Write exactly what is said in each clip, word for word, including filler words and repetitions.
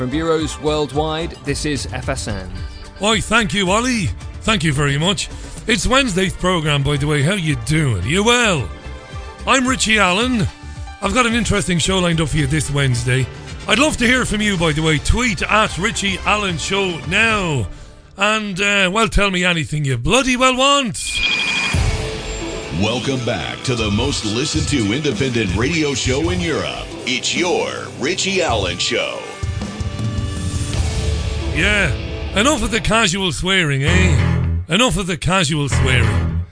From bureaus worldwide, this is F S N. Why, thank you, Ollie. Thank you very much. It's Wednesday's programme, by the way. How you doing? You well? I'm Richie Allen. I've got an interesting show lined up for you this Wednesday. I'd love to hear from you, by the way. Tweet at Richie Allen Show now. And, uh, well, tell me anything you bloody well want. Welcome back to the most listened to independent radio show in Europe. It's your Richie Allen Show. Yeah, enough of the casual swearing, eh? Enough of the casual swearing.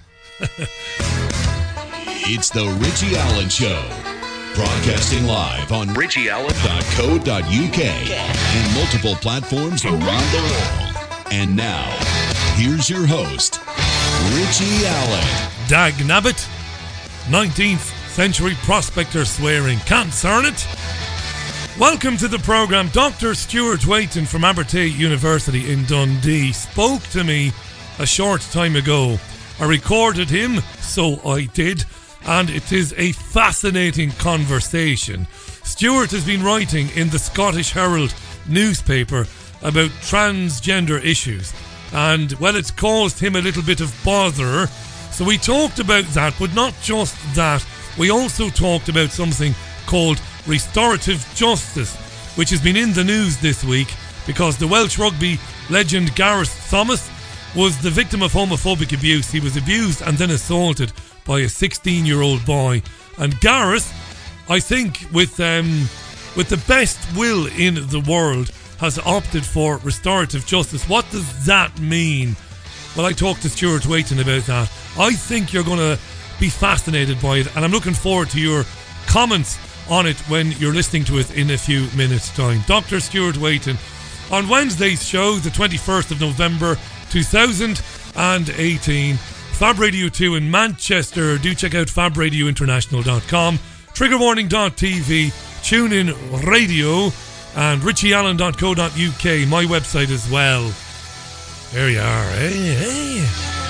It's the Richie Allen Show. Broadcasting live on richie allen dot co dot u k and multiple platforms around the world. And now, here's your host, Richie Allen. Dag nabbit. nineteenth century prospector swearing. Can't cern it. Welcome to the programme. Doctor Stuart Waiton from Abertay University in Dundee spoke to me a short time ago. I recorded him, so I did, and it is a fascinating conversation. Stuart has been writing in the Scottish Herald newspaper about transgender issues, and, well, it's caused him a little bit of bother. So we talked about that, but not just that. We also talked about something called restorative justice, which has been in the news this week because the Welsh rugby legend Gareth Thomas was the victim of homophobic abuse. He was abused and then assaulted by a sixteen-year-old boy. And Gareth, I think, with um, with the best will in the world, has opted for restorative justice. What does that mean? Well, I talked to Stuart Waiton about that. I think you're going to be fascinated by it, and I'm looking forward to your comments on it when you're listening to it in a few minutes' time. Doctor Stuart Waiton on Wednesday's show, the twenty-first of November two thousand eighteen. Fab Radio two in Manchester. Do check out fab radio international dot com, trigger warning dot t v, TuneIn Radio, and richie allen dot co dot u k, my website as well. There you are, hey, hey.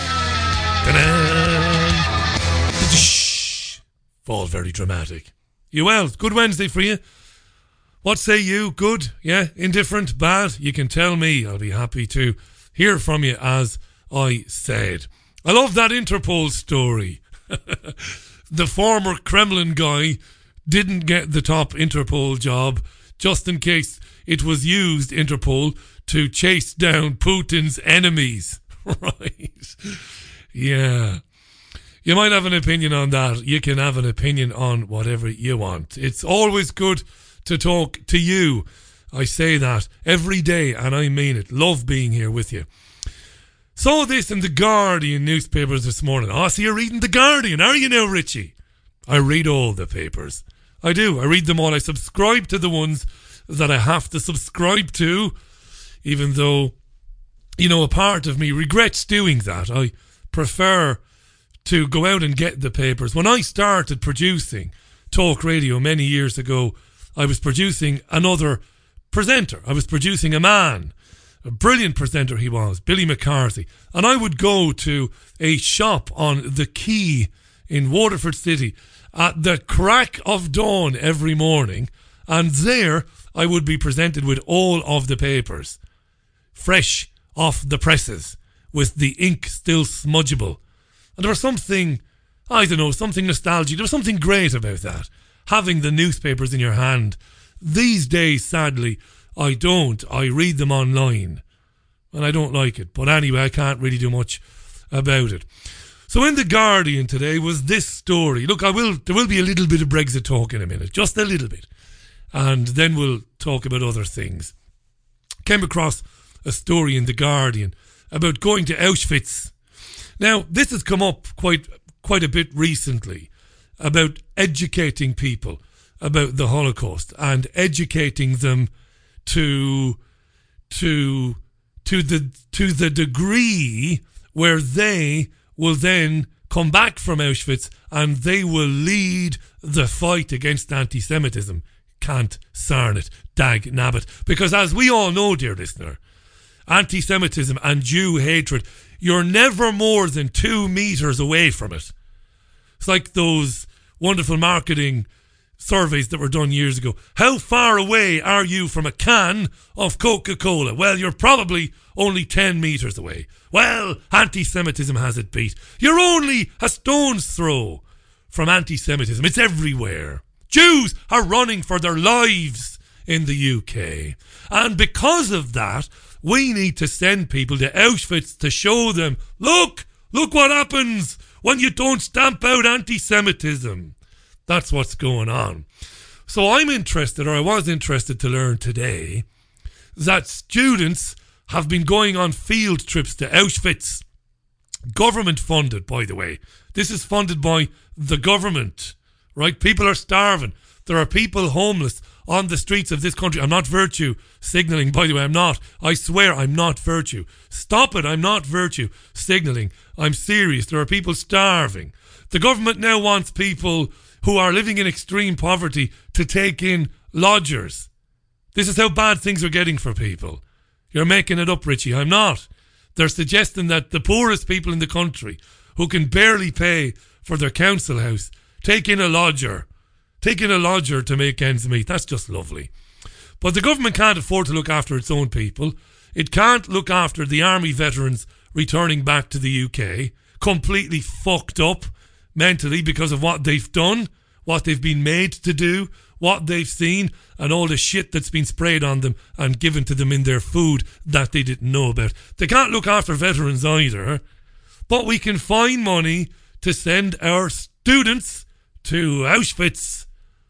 Ta-da. Shh. All very dramatic. You well? Good Wednesday for you. What say you? Good? Yeah? Indifferent? Bad? You can tell me. I'll be happy to hear from you, as I said. I love that Interpol story. The former Kremlin guy didn't get the top Interpol job just in case it was used, Interpol, to chase down Putin's enemies. Right. Yeah. You might have an opinion on that. You can have an opinion on whatever you want. It's always good to talk to you. I say that every day, and I mean it. Love being here with you. Saw this in the Guardian newspapers this morning. Oh, so you're reading the Guardian, are you now, Richie? I read all the papers. I do. I read them all. I subscribe to the ones that I have to subscribe to, even though, you know, a part of me regrets doing that. I prefer to go out and get the papers. When I started producing talk radio many years ago, I was producing another presenter. I was producing a man, a brilliant presenter he was, Billy McCarthy. And I would go to a shop on the Quay in Waterford City at the crack of dawn every morning, and there I would be presented with all of the papers, fresh off the presses, with the ink still smudgeable. And there was something, I don't know, something nostalgic. There was something great about that, having the newspapers in your hand. These days, sadly, I don't. I read them online, and I don't like it. But anyway, I can't really do much about it. So in The Guardian today was this story. Look, I will. There will be a little bit of Brexit talk in a minute, just a little bit. And then we'll talk about other things. Came across a story in The Guardian about going to Auschwitz. Now, this has come up quite quite a bit recently, about educating people about the Holocaust and educating them to to to the to the degree where they will then come back from Auschwitz and they will lead the fight against anti-Semitism. Can't cern it, dag nabbit. Because as we all know, dear listener, anti-Semitism and Jew hatred, you're never more than two metres away from it. It's like those wonderful marketing surveys that were done years ago. How far away are you from a can of Coca-Cola? Well, you're probably only ten metres away. Well, anti-Semitism has it beat. You're only a stone's throw from anti-Semitism. It's everywhere. Jews are running for their lives in the U K. And because of that, we need to send people to Auschwitz to show them, look, look what happens when you don't stamp out anti-Semitism. That's what's going on. So I'm interested, or I was interested to learn today, that students have been going on field trips to Auschwitz. Government funded, by the way. This is funded by the government, right? People are starving. There are people homeless on the streets of this country. I'm not virtue signalling, by the way. I'm not. I swear I'm not virtue. Stop it. I'm not virtue signalling. I'm serious. There are people starving. The government now wants people who are living in extreme poverty to take in lodgers. This is how bad things are getting for people. You're making it up, Richie. I'm not. They're suggesting that the poorest people in the country, who can barely pay for their council house, take in a lodger. Take in a lodger to make ends meet. That's just lovely. But the government can't afford to look after its own people. It can't look after the army veterans returning back to the U K, completely fucked up mentally because of what they've done, what they've been made to do, what they've seen, and all the shit that's been sprayed on them and given to them in their food that they didn't know about. They can't look after veterans either, but we can find money to send our students to Auschwitz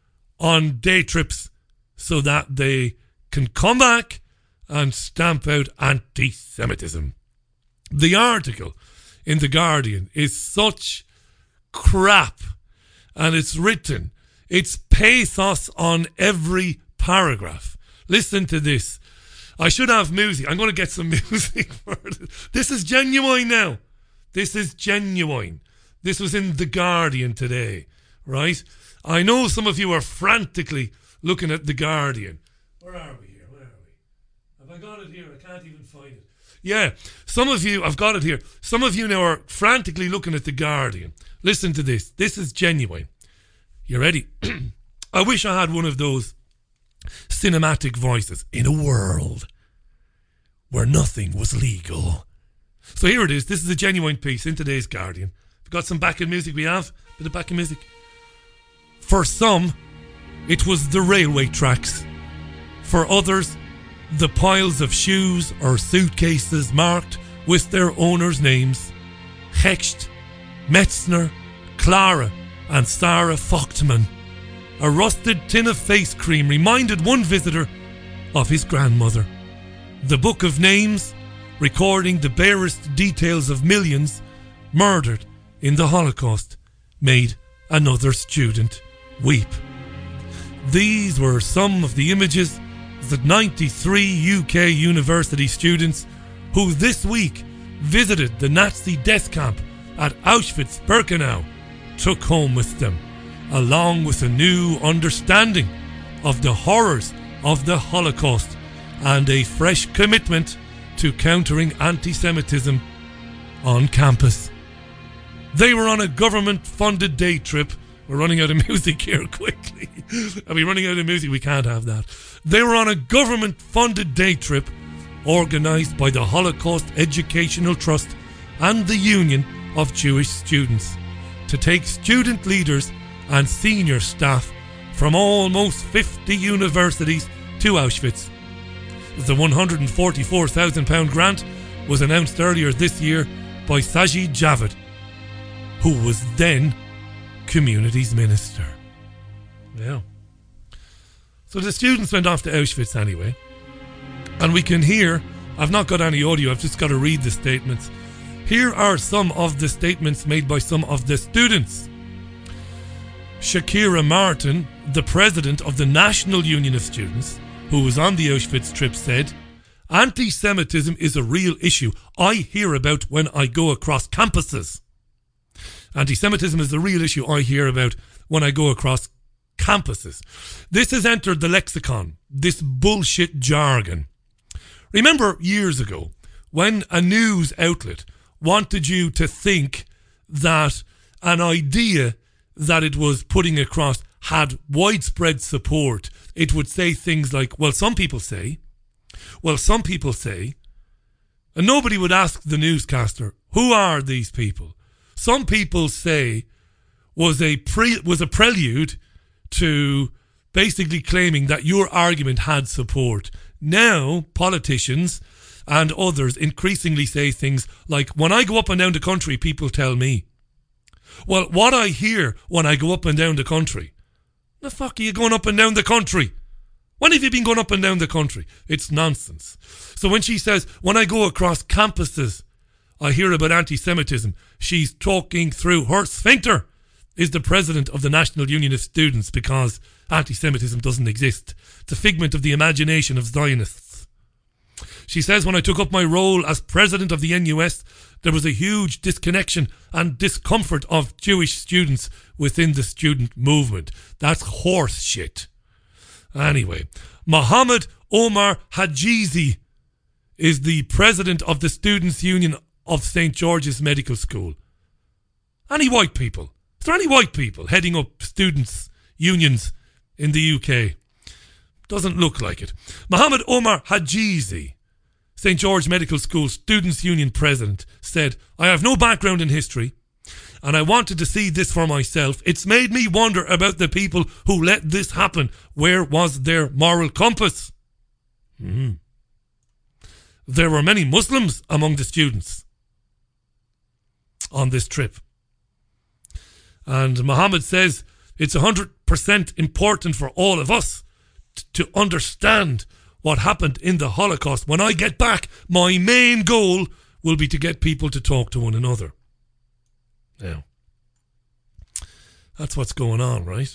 on day trips so that they can come back and stamp out anti-Semitism. The article in The Guardian is such crap, and it's written, it's pathos on every paragraph. Listen to this. I should have music. I'm going to get some music for this. This is genuine now. This is genuine. This was in The Guardian today, right? I know some of you are frantically looking at The Guardian. Where are we here? Where are we? Have I got it here? I can't even find it. Yeah, some of you, I've got it here. Some of you now are frantically looking at The Guardian. Listen to this. This is genuine. You ready? I wish I had one of those cinematic voices. In a world where nothing was legal. So here it is. This is a genuine piece in today's Guardian. We've got some backing music. We have a bit of backing music. For some, it was the railway tracks. For others, the piles of shoes or suitcases marked with their owners' names. Hecht, Metzner, Clara and Sarah Fochtman. A rusted tin of face cream reminded one visitor of his grandmother. The book of names, recording the barest details of millions murdered in the Holocaust, made another student weep. These were some of the images that ninety-three U K university students who this week visited the Nazi death camp at Auschwitz-Birkenau took home with them, along with a new understanding of the horrors of the Holocaust and a fresh commitment to countering anti-Semitism on campus. They were on a government-funded day trip. We're running out of music here quickly. Are we running out of music? We can't have that. They were on a government-funded day trip organised by the Holocaust Educational Trust and the Union of Jewish Students to take student leaders and senior staff from almost fifty universities to Auschwitz. The one hundred forty-four thousand pounds grant was announced earlier this year by Sajid Javid, who was then Communities Minister. Yeah. So the students went off to Auschwitz anyway, and we can hear, I've not got any audio, I've just got to read the statements. Here are some of the statements made by some of the students. Shakira Martin, the president of the National Union of Students, who was on the Auschwitz trip, said, "Anti-Semitism is a real issue I hear about when I go across campuses." Anti-Semitism is the real issue I hear about when I go across campuses. This has entered the lexicon, this bullshit jargon. Remember years ago when a news outlet wanted you to think that an idea that it was putting across had widespread support, it would say things like, well, some people say, well, some people say, and nobody would ask the newscaster, who are these people? Some people say was a pre was a prelude to basically claiming that your argument had support. Now, politicians and others increasingly say things like, when I go up and down the country, people tell me. Well, what I hear when I go up and down the country, the fuck are you going up and down the country? When have you been going up and down the country? It's nonsense. So when she says, when I go across campuses, I hear about anti-Semitism, she's talking through her sphincter, is the president of the National Union of Students, because anti-Semitism doesn't exist. It's a figment of the imagination of Zionists. She says, when I took up my role as president of the N U S, there was a huge disconnection and discomfort of Jewish students within the student movement. That's horse shit. Anyway, Mohammed Omar Hajizi is the president of the Students' Union of Saint George's Medical School. Any white people? Is there any white people heading up students' unions in the U K? Doesn't look like it. Mohammed Omar Hajizi, Saint George Medical School Students' Union president, said, I have no background in history, and I wanted to see this for myself. It's made me wonder about the people who let this happen. Where was their moral compass? Hmm. There were many Muslims among the students on this trip. And Mohammed says it's one hundred percent important for all of us t- to understand what happened in the Holocaust. When I get back, my main goal will be to get people to talk to one another. Now, that's what's going on, right?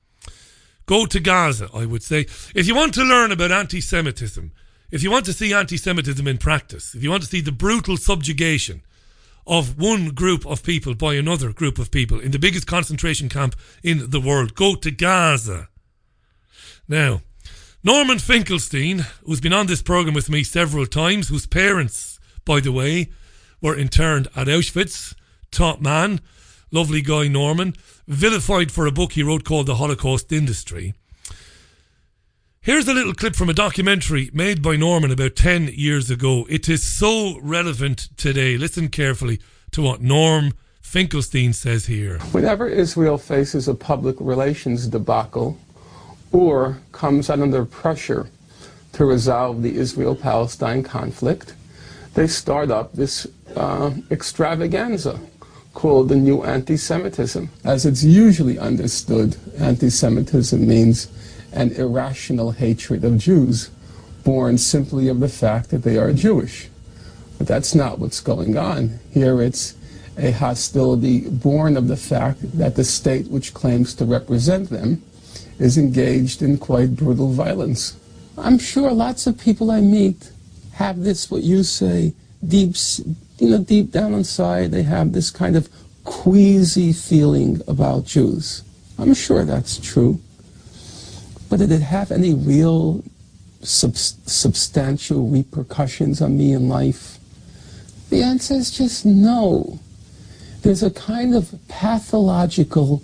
Go to Gaza, I would say. If you want to learn about anti-Semitism, if you want to see anti-Semitism in practice, if you want to see the brutal subjugation of one group of people by another group of people in the biggest concentration camp in the world, go to Gaza. Now, Norman Finkelstein, who's been on this programme with me several times, whose parents, by the way, were interned at Auschwitz, top man, lovely guy Norman, vilified for a book he wrote called The Holocaust Industry. Here's a little clip from a documentary made by Norman about ten years ago. It is so relevant today. Listen carefully to what Norm Finkelstein says here. Whenever Israel faces a public relations debacle or comes under pressure to resolve the Israel-Palestine conflict, they start up this uh, extravaganza called the new anti-Semitism. As it's usually understood, anti-Semitism means an irrational hatred of Jews, born simply of the fact that they are Jewish. But that's not what's going on. Here it's a hostility born of the fact that the state which claims to represent them is engaged in quite brutal violence. I'm sure lots of people I meet have this, what you say, deep, you know, deep down inside, they have this kind of queasy feeling about Jews. I'm sure that's true. But did it have any real sub- substantial repercussions on me in life? The answer is just no. There's a kind of pathological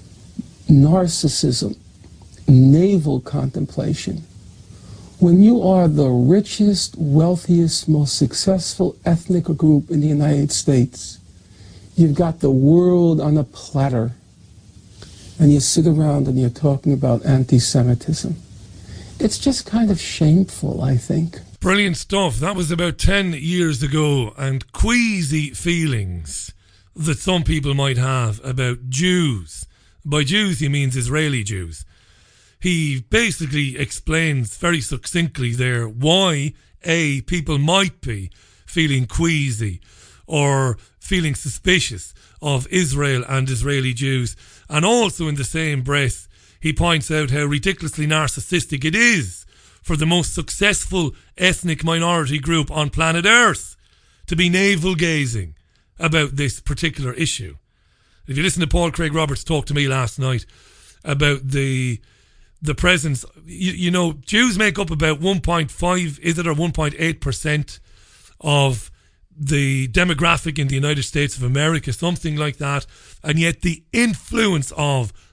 narcissism, navel contemplation. When you are the richest, wealthiest, most successful ethnic group in the United States, you've got the world on a platter, and you sit around and you're talking about anti-Semitism. It's just kind of shameful, I think. Brilliant stuff. That was about ten years ago, and queasy feelings that some people might have about Jews. By Jews, he means Israeli Jews. He basically explains very succinctly there why, A, people might be feeling queasy or feeling suspicious of Israel and Israeli Jews. And also in the same breath, he points out how ridiculously narcissistic it is for the most successful ethnic minority group on planet Earth to be navel-gazing about this particular issue. If you listen to Paul Craig Roberts talk to me last night about the the presence, you, you know, Jews make up about one point five, is it, or one point eight percent of the demographic in the United States of America, something like that. And yet the influence of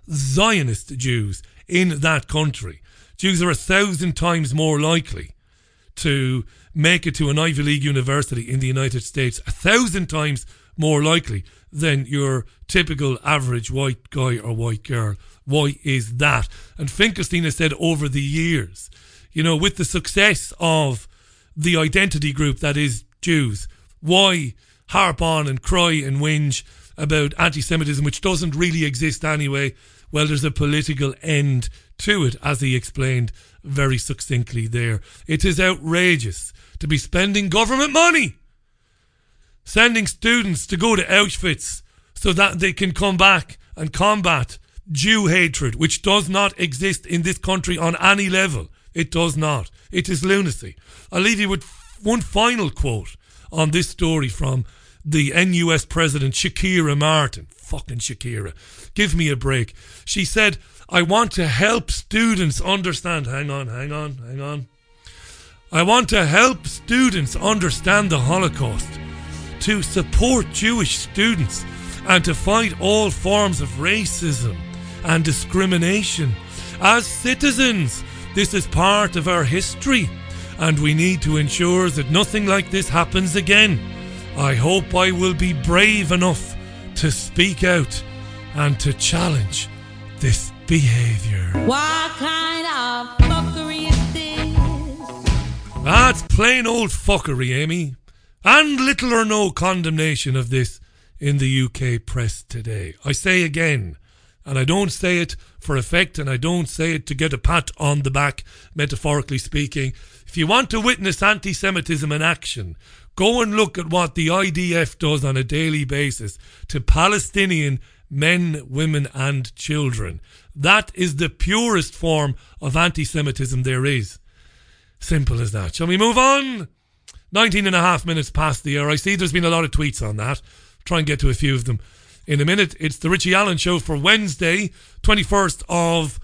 Zionist Jews in that country. Jews are a thousand times more likely to make it to an Ivy League university in the United States, a thousand times more likely than your typical average white guy or white girl. Why is that? And Finkelstein has said over the years, you know, with the success of the identity group that is Jews, why harp on and cry and whinge about anti-Semitism, which doesn't really exist anyway? Well, there's a political end to it, as he explained very succinctly there. It is outrageous to be spending government money sending students to go to Auschwitz so that they can come back and combat Jew hatred, which does not exist in this country on any level. It does not. It is lunacy. I'll leave you with one final quote on this story from the N U S president, Shakira Martin. Fucking Shakira. Give me a break. She said, I want to help students understand. Hang on, hang on, hang on. I want to help students understand the Holocaust, to support Jewish students, and to fight all forms of racism and discrimination. As citizens, this is part of our history, and we need to ensure that nothing like this happens again. I hope I will be brave enough to speak out and to challenge this behaviour. What kind of fuckery is this? That's plain old fuckery, Amy. And little or no condemnation of this in the U K press today. I say again, and I don't say it for effect, and I don't say it to get a pat on the back, metaphorically speaking. If you want to witness anti-Semitism in action, go and look at what the I D F does on a daily basis to Palestinian men, women and children. That is the purest form of anti-Semitism there is. Simple as that. Shall we move on? nineteen and a half minutes past the hour. I see there's been a lot of tweets on that. Try and get to a few of them in a minute. It's the Richie Allen Show for Wednesday, twenty-first of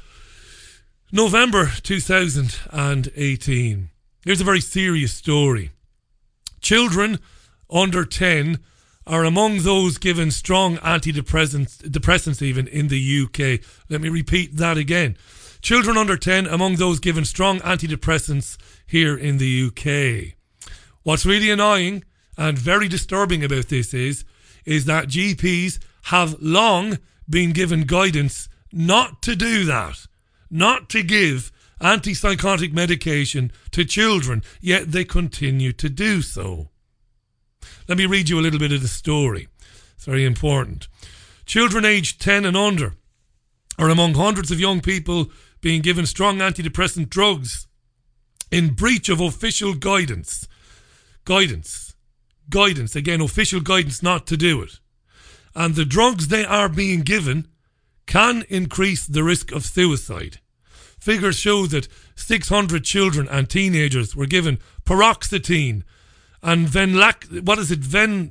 November two thousand eighteen. Here's a very serious story. Children under ten are among those given strong antidepressants depressants even in the U K. Let me repeat that again. Children under ten among those given strong antidepressants here in the U K. What's really annoying and very disturbing about this is, is that G Ps have long been given guidance not to do that, not to give antipsychotic medication to children, yet they continue to do so. Let me read you a little bit of the story. It's very important. Children aged ten and under are among hundreds of young people being given strong antidepressant drugs in breach of official guidance. Guidance. Guidance. Again, official guidance not to do it. And the drugs they are being given can increase the risk of suicide. Figures show that six hundred children and teenagers were given paroxetine and Venlac... What is it? Ven...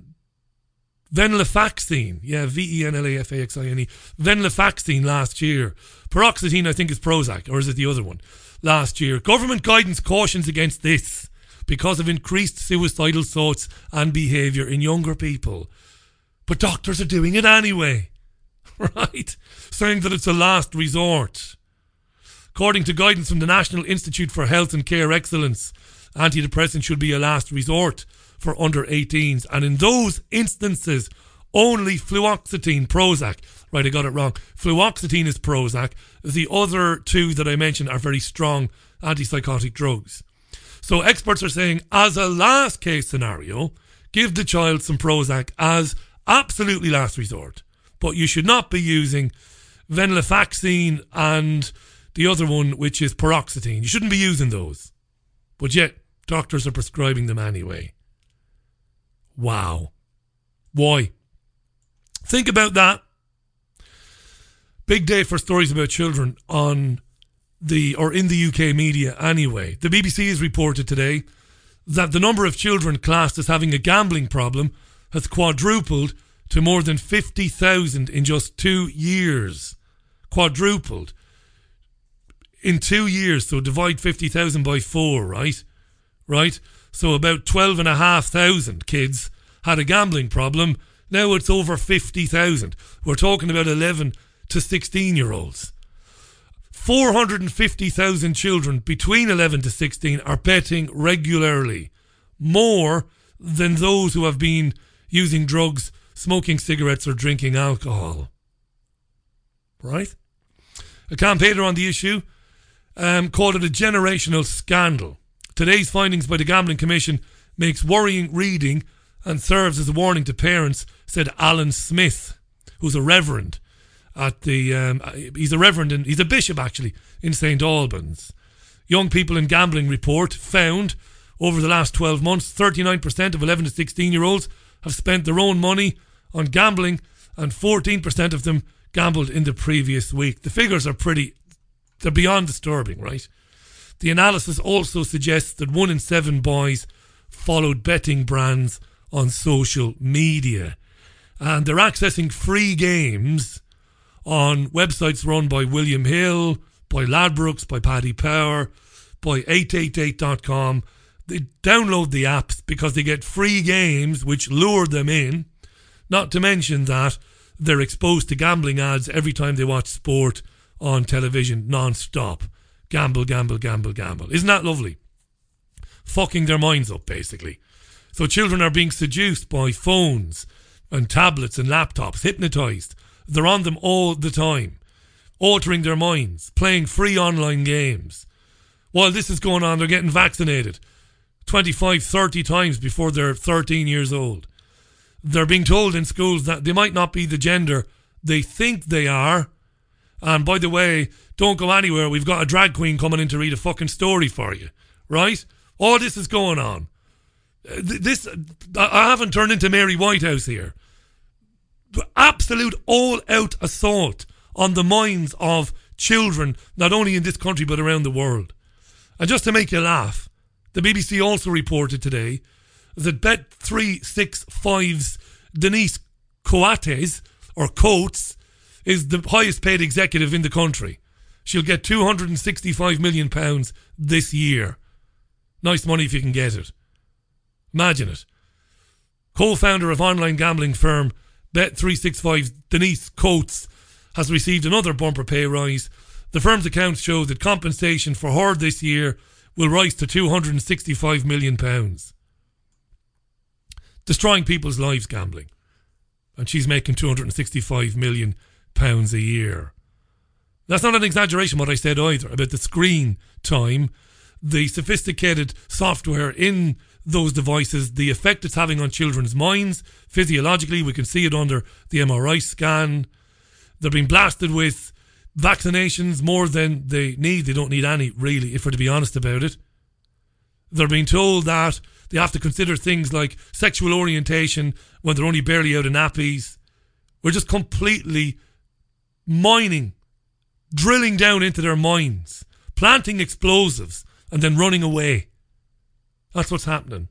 Venlafaxine. Yeah, V E N L A F A X I N E. Venlafaxine last year. Paroxetine, I think, is Prozac, or is it the other one? Last year. Government guidance cautions against this because of increased suicidal thoughts and behaviour in younger people. But doctors are doing it anyway, right? Saying that it's a last resort. According to guidance from the National Institute for Health and Care Excellence, antidepressants should be a last resort for under eighteens. And in those instances, only fluoxetine, Prozac. Right, I got it wrong. Fluoxetine is Prozac. The other two that I mentioned are very strong antipsychotic drugs. So experts are saying, as a last case scenario, give the child some Prozac as absolutely last resort. But you should not be using venlafaxine and the other one, which is paroxetine. You shouldn't be using those. But yet, doctors are prescribing them anyway. Wow. Why? Think about that. Big day for stories about children on the, or in the U K media anyway. The B B C has reported today that the number of children classed as having a gambling problem has quadrupled to more than fifty thousand in just two years. Quadrupled. In two years, so divide fifty thousand by four, right? Right? So about twelve and a half thousand kids had a gambling problem. Now it's over fifty thousand. We're talking about eleven to sixteen-year-olds. four hundred fifty thousand children between eleven to sixteen are betting regularly, more than those who have been using drugs, smoking cigarettes or drinking alcohol. Right? A campaigner on the issue um, called it a generational scandal. Today's findings by the Gambling Commission makes worrying reading and serves as a warning to parents, said Alan Smith, who's a reverend at the, um, he's a reverend, and he's a bishop actually, in Saint Albans. Young People in Gambling report found over the last twelve months, thirty-nine percent of eleven to sixteen year olds have spent their own money on gambling, and fourteen percent of them gambled in the previous week. The figures are pretty, they're beyond disturbing, right? The analysis also suggests that one in seven boys followed betting brands on social media, and they're accessing free games on websites run by William Hill, by Ladbrokes, by Paddy Power, by eight eight eight dot com. They download the apps because they get free games which lure them in, not to mention that they're exposed to gambling ads every time they watch sport on television non-stop. Gamble, gamble, gamble, gamble. Isn't that lovely? Fucking their minds up, basically. So children are being seduced by phones and tablets and laptops, hypnotised. They're on them all the time, altering their minds, playing free online games. While this is going on, they're getting vaccinated twenty-five, thirty times before they're thirteen years old. They're being told in schools that they might not be the gender they think they are. And by the way, don't go anywhere. We've got a drag queen coming in to read a fucking story for you. Right? All this is going on. This, I haven't turned into Mary Whitehouse here. Absolute all-out assault on the minds of children, not only in this country but around the world. And just to make you laugh, the B B C also reported today that Bet three sixty-five's Denise Coates, or Coates, is the highest paid executive in the country. She'll get two hundred sixty-five million pounds this year. Nice money if you can get it. Imagine it. Co-founder of online gambling firm Bet three sixty-five's Denise Coates has received another bumper pay rise. The firm's accounts show that compensation for her this year will rise to two hundred sixty-five million pounds. Destroying people's lives gambling. And she's making two hundred sixty-five million pounds a year. That's not an exaggeration what I said either about the screen time, the sophisticated software in those devices, the effect it's having on children's minds. Physiologically, we can see it under the M R I scan. They're being blasted with vaccinations more than they need. They don't need any, really, if we're to be honest about it. They're being told that they have to consider things like sexual orientation when they're only barely out of nappies. We're just completely mining, drilling down into their minds, planting explosives and then running away. That's what's happening.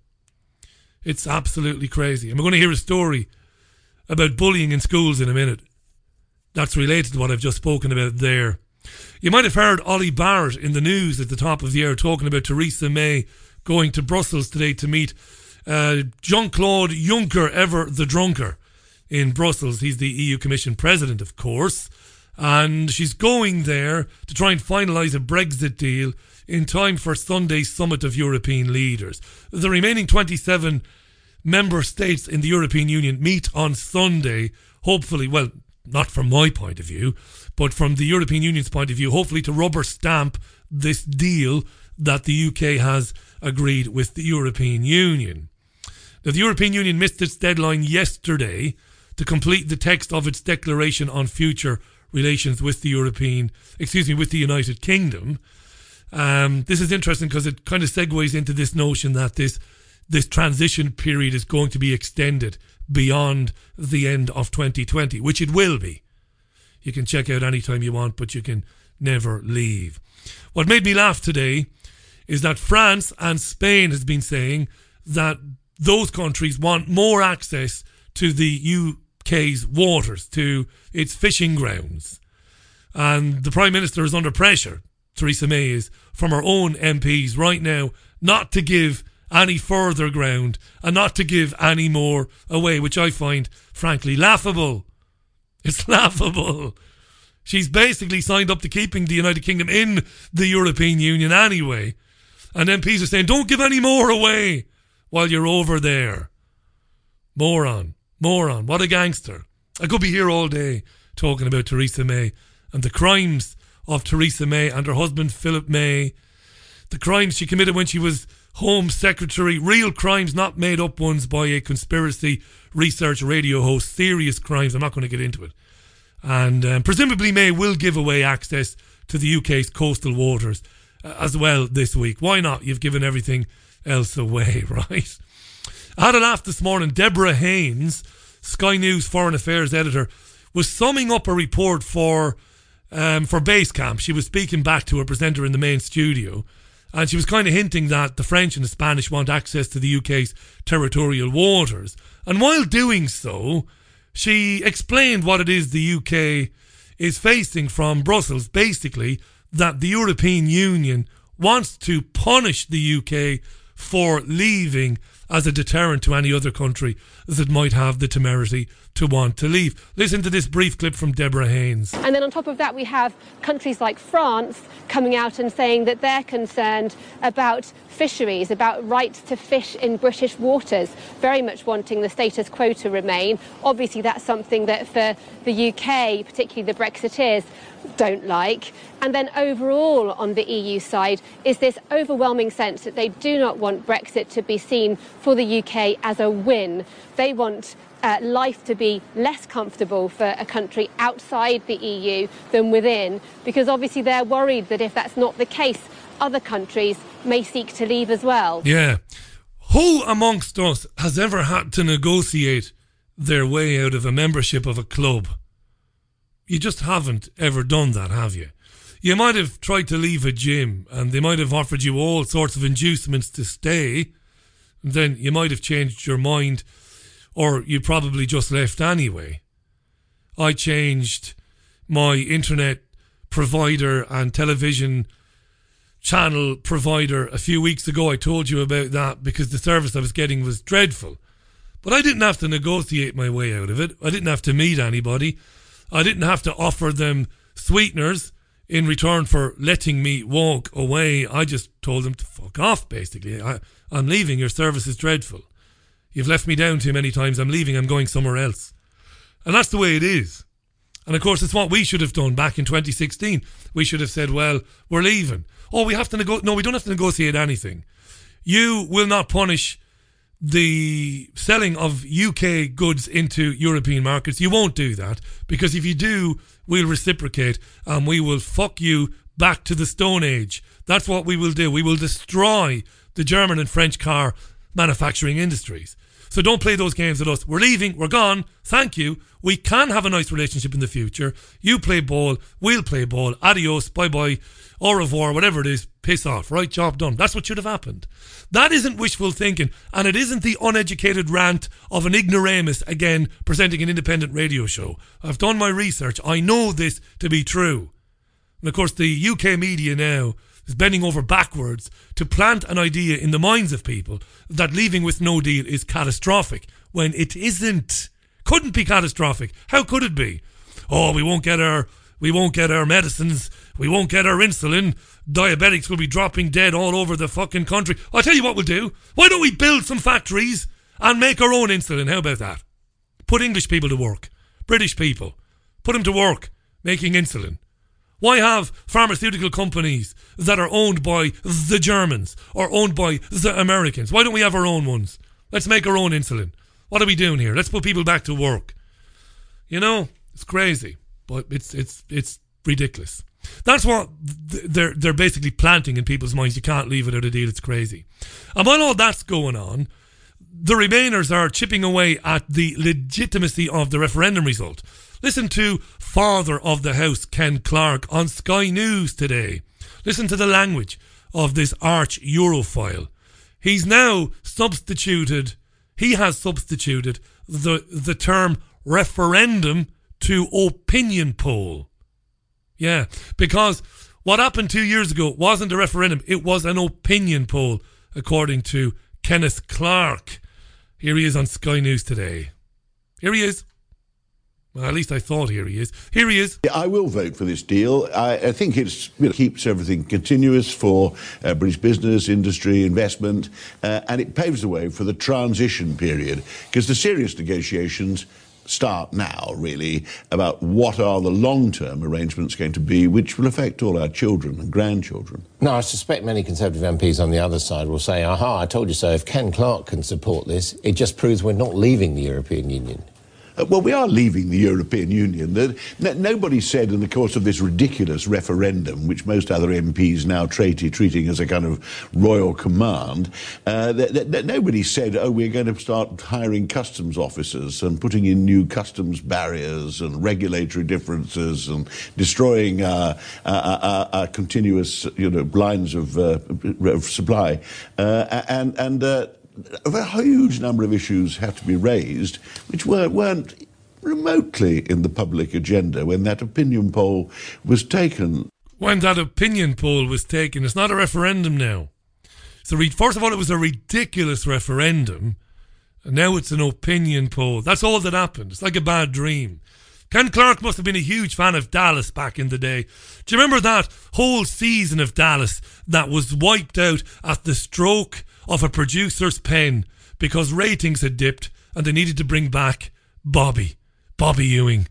It's absolutely crazy. And we're going to hear a story about bullying in schools in a minute. That's related to what I've just spoken about there. You might have heard Ollie Barrett in the news at the top of the hour talking about Theresa May going to Brussels today to meet uh, Jean-Claude Juncker, ever the drunker, in Brussels. He's the E U Commission president, of course. And she's going there to try and finalise a Brexit deal in time for Sunday's Summit of European Leaders. The remaining twenty-seven member states in the European Union meet on Sunday, hopefully, well, not from my point of view, but from the European Union's point of view, hopefully to rubber stamp this deal that the U K has agreed with the European Union. Now, the European Union missed its deadline yesterday to complete the text of its declaration on future relations with the European, excuse me, with the United Kingdom. Um, this is interesting because it kind of segues into this notion that this this transition period is going to be extended beyond the end of twenty twenty, which it will be. You can check out anytime you want, but you can never leave. What made me laugh today is that France and Spain has been saying that those countries want more access to the U K's waters, to its fishing grounds. And the Prime Minister is under pressure, Theresa May is, from her own M Ps right now, not to give any further ground and not to give any more away, which I find, frankly, laughable. It's laughable. She's basically signed up to keeping the United Kingdom in the European Union anyway. And M Ps are saying, don't give any more away while you're over there. Moron. Moron. What a gangster. I could be here all day talking about Theresa May and the crimes of Theresa May and her husband Philip May. The crimes she committed when she was Home Secretary. Real crimes, not made up ones by a conspiracy research radio host. Serious crimes. I'm not going to get into it. And um, presumably May will give away access to the U K's coastal waters uh, as well this week. Why not? You've given everything else away, right? I had a laugh this morning. Deborah Haynes, Sky News Foreign Affairs editor, was summing up a report for um, for Basecamp. She was speaking back to her presenter in the main studio, and she was kind of hinting that the French and the Spanish want access to the U K's territorial waters. And while doing so, she explained what it is the U K is facing from Brussels. Basically, that the European Union wants to punish the U K for leaving as a deterrent to any other country that might have the temerity to want to leave. Listen to this brief clip from Deborah Haynes. And then on top of that, we have countries like France coming out and saying that they're concerned about fisheries, about rights to fish in British waters, very much wanting the status quo to remain. Obviously, that's something that for the U K, particularly the Brexiteers, don't like. And then overall on the E U side is this overwhelming sense that they do not want Brexit to be seen for the U K as a win. They want uh, life to be less comfortable for a country outside the E U than within, because obviously they're worried that if that's not the case, other countries may seek to leave as well. Yeah. Who amongst us has ever had to negotiate their way out of a membership of a club? You just haven't ever done that, have you? You might have tried to leave a gym and they might have offered you all sorts of inducements to stay. And then you might have changed your mind, or you probably just left anyway. I changed my internet provider and television channel provider a few weeks ago. I told you about that because the service I was getting was dreadful. But I didn't have to negotiate my way out of it. I didn't have to meet anybody. I didn't have to offer them sweeteners in return for letting me walk away. I just told them to fuck off, basically. I, I'm leaving. Your service is dreadful. You've left me down too many times. I'm leaving. I'm going somewhere else. And that's the way it is. And of course, it's what we should have done back in twenty sixteen. We should have said, well, we're leaving. Oh, we have to negotiate. No, we don't have to negotiate anything. You will not punish the selling of U K goods into European markets. You won't do that, because if you do, we'll reciprocate and we will fuck you back to the Stone Age. That's what we will do. We will destroy the German and French car manufacturing industries. So don't play those games with us. We're leaving. We're gone. Thank you. We can have a nice relationship in the future. You play ball. We'll play ball. Adios. Bye-bye. Au revoir. Whatever it is. Piss off. Right? Job done. That's what should have happened. That isn't wishful thinking. And it isn't the uneducated rant of an ignoramus, again, presenting an independent radio show. I've done my research. I know this to be true. And of course, the U K media now is bending over backwards to plant an idea in the minds of people that leaving with no deal is catastrophic, when it isn't. Couldn't be catastrophic. How could it be? Oh, we won't get our we won't get our medicines, we won't get our insulin, diabetics will be dropping dead all over the fucking country. I'll tell you what we'll do. Why don't we build some factories and make our own insulin? How about that? Put English people to work. British people. Put them to work making insulin. Why have pharmaceutical companies that are owned by the Germans or owned by the Americans? Why don't we have our own ones? Let's make our own insulin. What are we doing here? Let's put people back to work. You know, it's crazy, but it's it's it's ridiculous. That's what they're they're basically planting in people's minds. You can't leave without a deal. It's crazy. And while all that's going on, the Remainers are chipping away at the legitimacy of the referendum result. Listen to Father of the House, Ken Clarke, on Sky News today. Listen to the language of this arch Europhile. He's now substituted, he has substituted the, the term referendum to opinion poll. Yeah, because what happened two years ago wasn't a referendum, it was an opinion poll, according to Kenneth Clarke. Here he is on Sky News today. Here he is. Well, at least I thought here he is. Here he is. Yeah, I will vote for this deal. I, I think it's, you know, keeps everything continuous for uh, British business, industry, investment, uh, and it paves the way for the transition period, because the serious negotiations start now, really, about what are the long-term arrangements going to be, which will affect all our children and grandchildren. No, I suspect many Conservative M Ps on the other side will say, aha, I told you so. If Ken Clarke can support this, it just proves we're not leaving the European Union. Uh, well, we are leaving the European Union. The, no, nobody said in the course of this ridiculous referendum, which most other M Ps now treat, treating as a kind of royal command, uh, that, that, that nobody said, oh, we're going to start hiring customs officers and putting in new customs barriers and regulatory differences and destroying our, our, our, our continuous, you know, lines of, uh, of supply. Uh, and and uh, a huge number of issues have to be raised, which weren't, weren't remotely in the public agenda when that opinion poll was taken. When that opinion poll was taken, it's not a referendum now. So, first of all, it was a ridiculous referendum, and now it's an opinion poll. That's all that happened. It's like a bad dream. Ken Clarke must have been a huge fan of Dallas back in the day. Do you remember that whole season of Dallas that was wiped out at the stroke of a producer's pen because ratings had dipped and they needed to bring back Bobby. Bobby Ewing.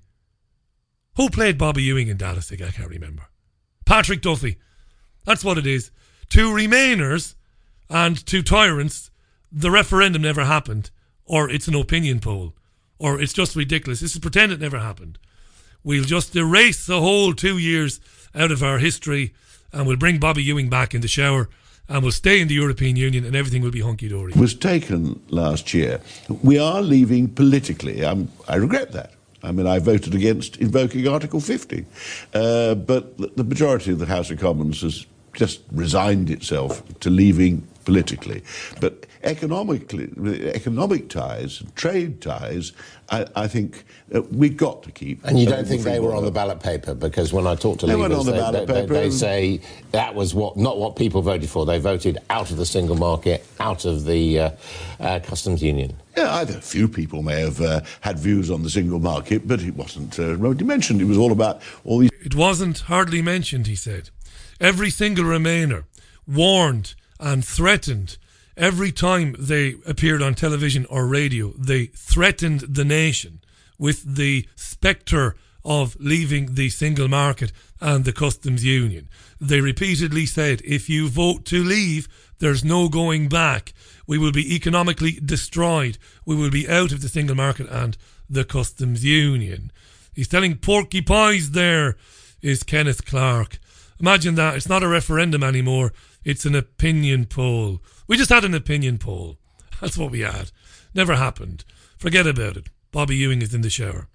Who played Bobby Ewing in Dallas? I can't remember. Patrick Duffy. That's what it is. To Remainers and to tyrants, the referendum never happened, or it's an opinion poll, or it's just ridiculous. This is pretend it never happened. We'll just erase the whole two years out of our history and we'll bring Bobby Ewing back in the shower and we'll stay in the European Union and everything will be hunky-dory. Was taken last year. We are leaving politically. I'm, I regret that. I mean, I voted against invoking Article fifty. Uh, but the majority of the House of Commons has just resigned itself to leaving politically. But economically, economic ties, trade ties, I, I think uh, we've got to keep. And you don't think they were on the ballot paper? Because when I talk to they leaders, the they, they, they, they say that was what not what people voted for. They voted out of the single market, out of the uh, uh, customs union. Yeah, either a few people may have uh, had views on the single market, but it wasn't uh, remotely mentioned. It was all about all these... It wasn't hardly mentioned, he said. Every single Remainer warned and threatened every time they appeared on television or radio. They threatened the nation with the spectre of leaving the single market and the customs union. They repeatedly said, if you vote to leave, there's no going back. We will be economically destroyed. We will be out of the single market and the customs union. He's telling porky pies there, is Kenneth Clarke. Imagine that. It's not a referendum anymore. It's an opinion poll. We just had an opinion poll. That's what we had. Never happened. Forget about it. Bobby Ewing is in the shower.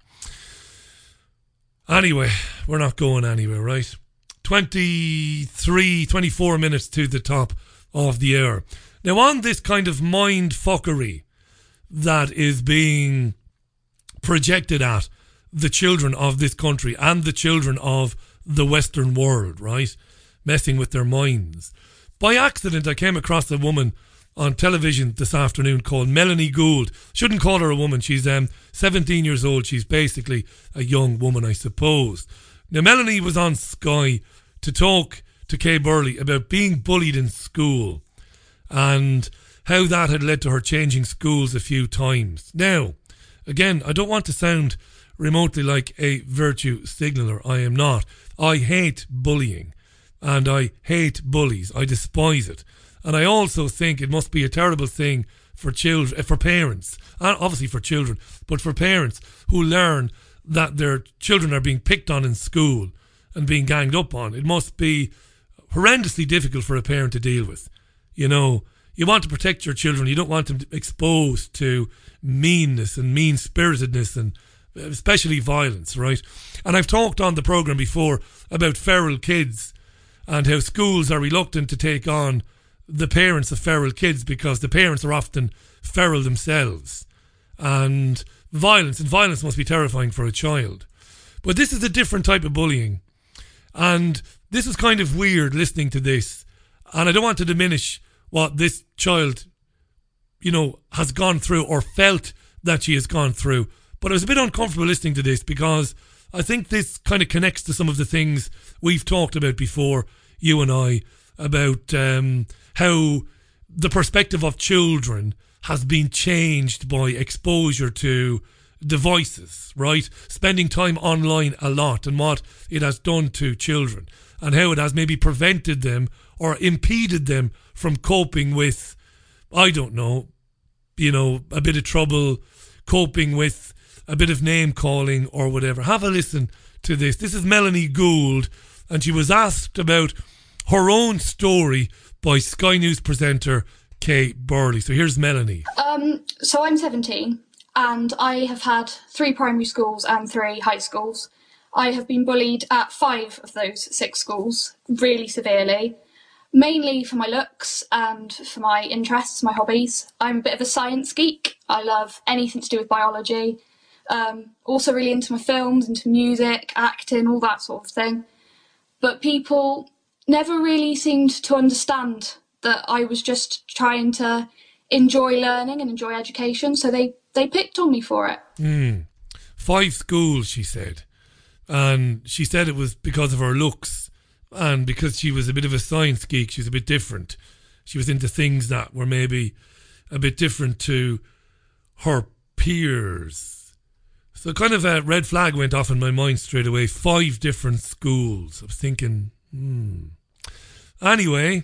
Anyway, we're not going anywhere, right? twenty-three, twenty-four minutes to the top of the hour. Now, on this kind of mind fuckery that is being projected at the children of this country and the children of the Western world, right? Messing with their minds. By accident, I came across a woman on television this afternoon called Melanie Gould. Shouldn't call her a woman. She's um, seventeen years old. She's basically a young woman, I suppose. Now, Melanie was on Sky to talk to Kay Burley about being bullied in school and how that had led to her changing schools a few times. Now, again, I don't want to sound remotely like a virtue signaller. I am not. I hate bullying and I hate bullies. I despise it. And I also think it must be a terrible thing for children, for parents, and obviously for children, but for parents who learn that their children are being picked on in school and being ganged up on. It must be horrendously difficult for a parent to deal with. You know, you want to protect your children. You don't want them exposed to meanness and mean-spiritedness and especially violence, right? And I've talked on the programme before about feral kids and how schools are reluctant to take on the parents of feral kids because the parents are often feral themselves. And violence, and violence must be terrifying for a child. But this is a different type of bullying. And this is kind of weird listening to this. And I don't want to diminish what this child, you know, has gone through or felt that she has gone through. But I was a bit uncomfortable listening to this because I think this kind of connects to some of the things we've talked about before, you and I, about um, how the perspective of children has been changed by exposure to devices, right? Spending time online a lot and what it has done to children and how it has maybe prevented them or impeded them from coping with, I don't know, you know, a bit of trouble, coping with a bit of name calling or whatever. Have a listen to this. This is Melanie Gould, and she was asked about her own story by Sky News presenter Kay Burley. So here's Melanie. Um, so I'm seventeen and I have had three primary schools and three high schools. I have been bullied at five of those six schools, really severely, mainly for my looks and for my interests, my hobbies. I'm a bit of a science geek. I love anything to do with biology. Um, also really into my films, into music, acting, all that sort of thing. But people never really seemed to understand that I was just trying to enjoy learning and enjoy education, so they, they picked on me for it. Mm. Five schools, she said. And she said it was because of her looks and because she was a bit of a science geek. She was a bit different. She was into things that were maybe a bit different to her peers. So kind of a red flag went off in my mind straight away. Five different schools. I was thinking, hmm. Anyway,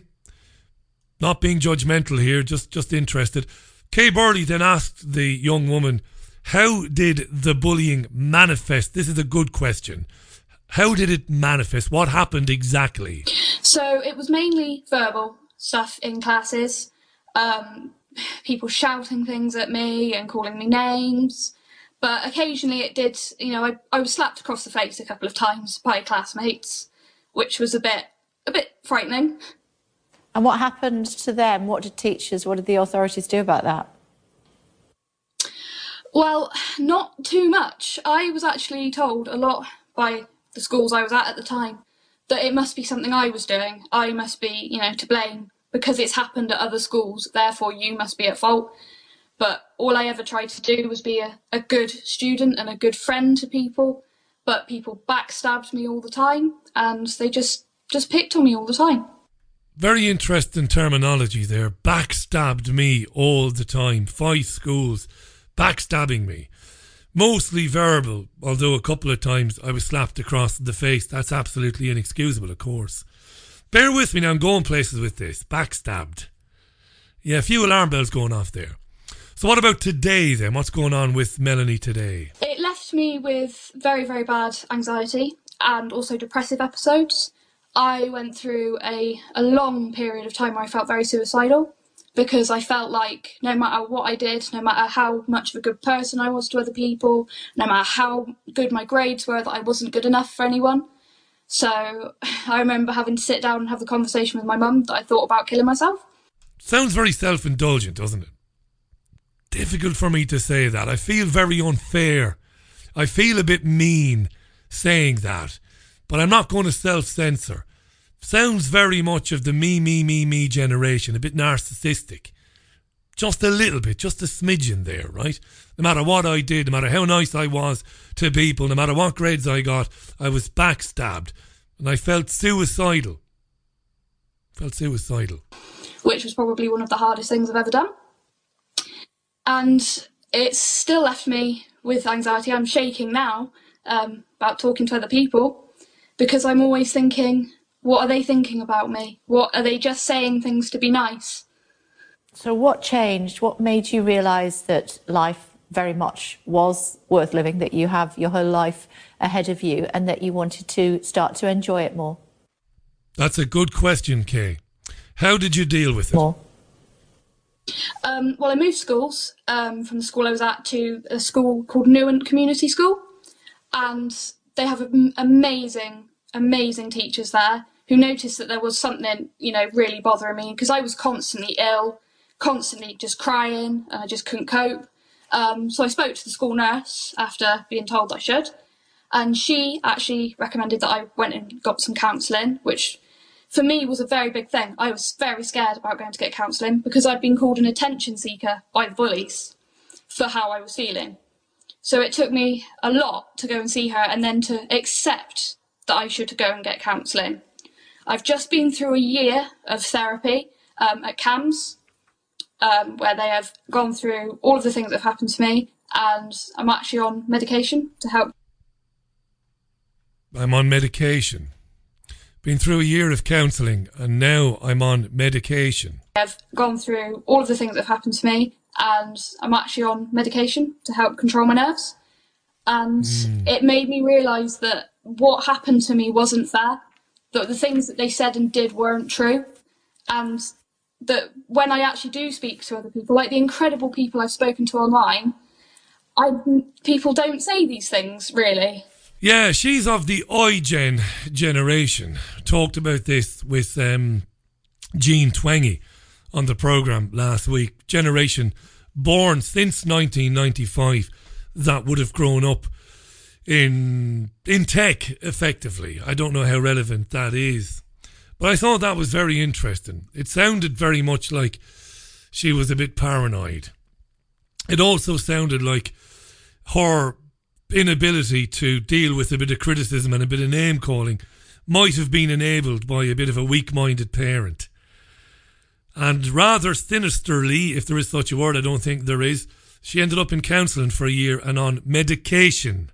not being judgmental here, just, just interested. Kay Burley then asked the young woman, how did the bullying manifest? This is a good question. How did it manifest? What happened exactly? So it was mainly verbal stuff in classes. Um, people shouting things at me and calling me names. But occasionally it did, you know, I, I was slapped across the face a couple of times by classmates, which was a bit, a bit frightening. And what happened to them? What did teachers, what did the authorities do about that? Well, not too much. I was actually told a lot by the schools I was at at the time that it must be something I was doing. I must be, you know, to blame because it's happened at other schools, therefore you must be at fault. But all I ever tried to do was be a, a good student and a good friend to people. But people backstabbed me all the time and they just, just picked on me all the time. Very interesting terminology there. Backstabbed me all the time. Five schools backstabbing me. Mostly verbal, although a couple of times I was slapped across the face. That's absolutely inexcusable, of course. Bear with me now, I'm going places with this. Backstabbed. Yeah, a few alarm bells going off there. So what about today then? What's going on with Melanie today? It left me with very, very bad anxiety and also depressive episodes. I went through a, a long period of time where I felt very suicidal because I felt like no matter what I did, no matter how much of a good person I was to other people, no matter how good my grades were, that I wasn't good enough for anyone. So I remember having to sit down and have the conversation with my mum that I thought about killing myself. Sounds very self-indulgent, doesn't it? Difficult for me to say that. I feel very unfair. I feel a bit mean saying that, but I'm not going to self-censor. Sounds very much of the me, me, me, me generation, a bit narcissistic. Just a little bit, just a smidgen there, right? No matter what I did, no matter how nice I was to people, no matter what grades I got, I was backstabbed and I felt suicidal. Felt suicidal. Which was probably one of the hardest things I've ever done. And it's still left me with anxiety. I'm shaking now um, about talking to other people because I'm always thinking, what are they thinking about me? What are they just saying things to be nice? So what changed? What made you realise that life very much was worth living, that you have your whole life ahead of you and that you wanted to start to enjoy it more? That's a good question, Kay. How did you deal with it? More. Um, well, I moved schools um, from the school I was at to a school called Newent Community School. And they have amazing, amazing teachers there who noticed that there was something, you know, really bothering me because I was constantly ill, constantly just crying, and I just couldn't cope. Um, so I spoke to the school nurse after being told I should, and she actually recommended that I went and got some counselling, which for me was a very big thing. I was very scared about going to get counselling because I'd been called an attention seeker by the bullies for how I was feeling. So it took me a lot to go and see her and then to accept that I should go and get counselling. I've just been through a year of therapy um, at C A M S, um, where they have gone through all of the things that have happened to me, and I'm actually on medication to help. I'm on medication. Been through a year of counselling, and now I'm on medication. I've gone through all of the things that have happened to me, and I'm actually on medication to help control my nerves. And mm. it made me realise that what happened to me wasn't fair, that the things that they said and did weren't true, and that when I actually do speak to other people, like the incredible people I've spoken to online, I people don't say these things, really. Yeah, she's of the iGen generation. Talked about this with um, Jean Twenge on the programme last week. Generation born since nineteen ninety-five that would have grown up in in tech, effectively. I don't know how relevant that is. But I thought that was very interesting. It sounded very much like she was a bit paranoid. It also sounded like her inability to deal with a bit of criticism and a bit of name calling might have been enabled by a bit of a weak-minded parent. And rather sinisterly, if there is such a word, I don't think there is, she ended up in counselling for a year and on medication.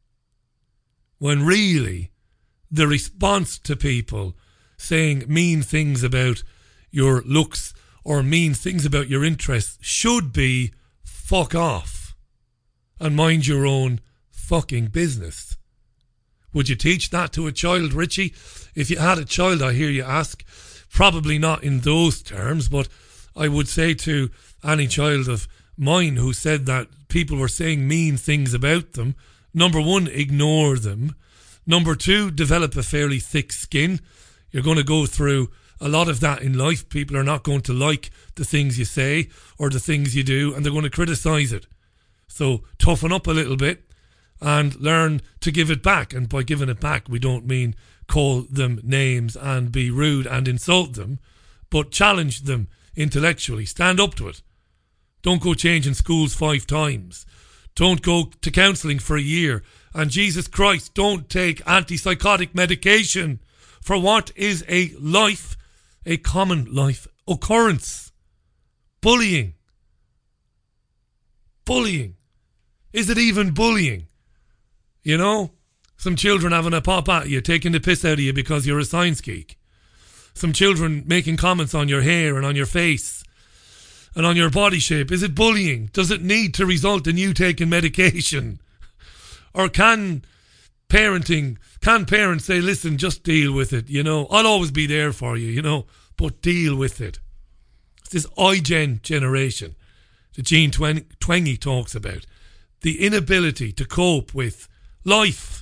When really, the response to people saying mean things about your looks or mean things about your interests should be fuck off and mind your own fucking business. Would you teach that to a child, Richie? If you had a child, I hear you ask. Probably not in those terms, but I would say to any child of mine who said that people were saying mean things about them, number one, ignore them. Number two, develop a fairly thick skin. You're going to go through a lot of that in life. People are not going to like the things you say or the things you do, and they're going to criticise it. So toughen up a little bit and learn to give it back. And by giving it back, we don't mean call them names and be rude and insult them, but challenge them intellectually. Stand up to it. Don't go changing schools five times. Don't go to counselling for a year. And Jesus Christ, don't take antipsychotic medication for what is a life, a common life occurrence. Bullying. Bullying. Is it even bullying? You know? Some children having a pop at you, taking the piss out of you because you're a science geek. Some children making comments on your hair and on your face and on your body shape. Is it bullying? Does it need to result in you taking medication? Or can parenting, can parents say, listen, just deal with it, you know? I'll always be there for you, you know, but deal with it. It's this iGen generation that Jean Twenge talks about. The inability to cope with life.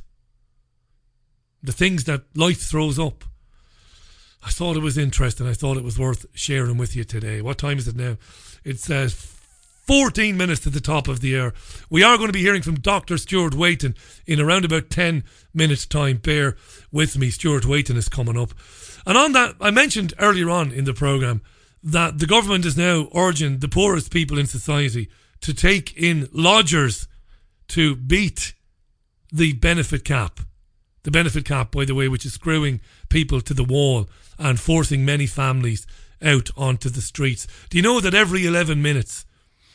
The things that life throws up. I thought it was interesting. I thought it was worth sharing with you today. What time is it now? It's uh, fourteen minutes to the top of the hour. We are going to be hearing from Doctor Stuart Waiton in around about ten minutes' time. Bear with me. Stuart Waiton is coming up. And on that, I mentioned earlier on in the programme that the government is now urging the poorest people in society to take in lodgers to beat the benefit cap. The benefit cap, by the way, which is screwing people to the wall and forcing many families out onto the streets. Do you know that every eleven minutes,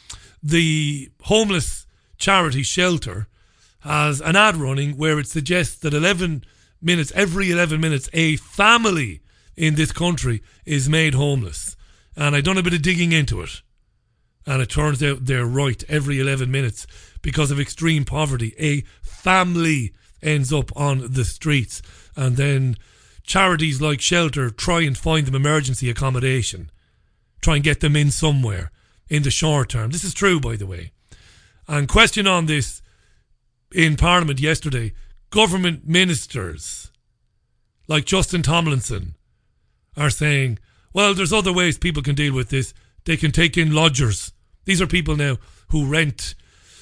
the homeless charity Shelter has an ad running where it suggests that eleven minutes, every eleven minutes, a family in this country is made homeless. And I've done a bit of digging into it. And it turns out they're right. Every eleven minutes, because of extreme poverty, a family ends up on the streets, and then charities like Shelter try and find them emergency accommodation, try and get them in somewhere in the short term. This is true, by the way. And question on this in Parliament yesterday, government ministers like Justin Tomlinson are saying, well, there's other ways people can deal with this. They can take in lodgers. These are people now who rent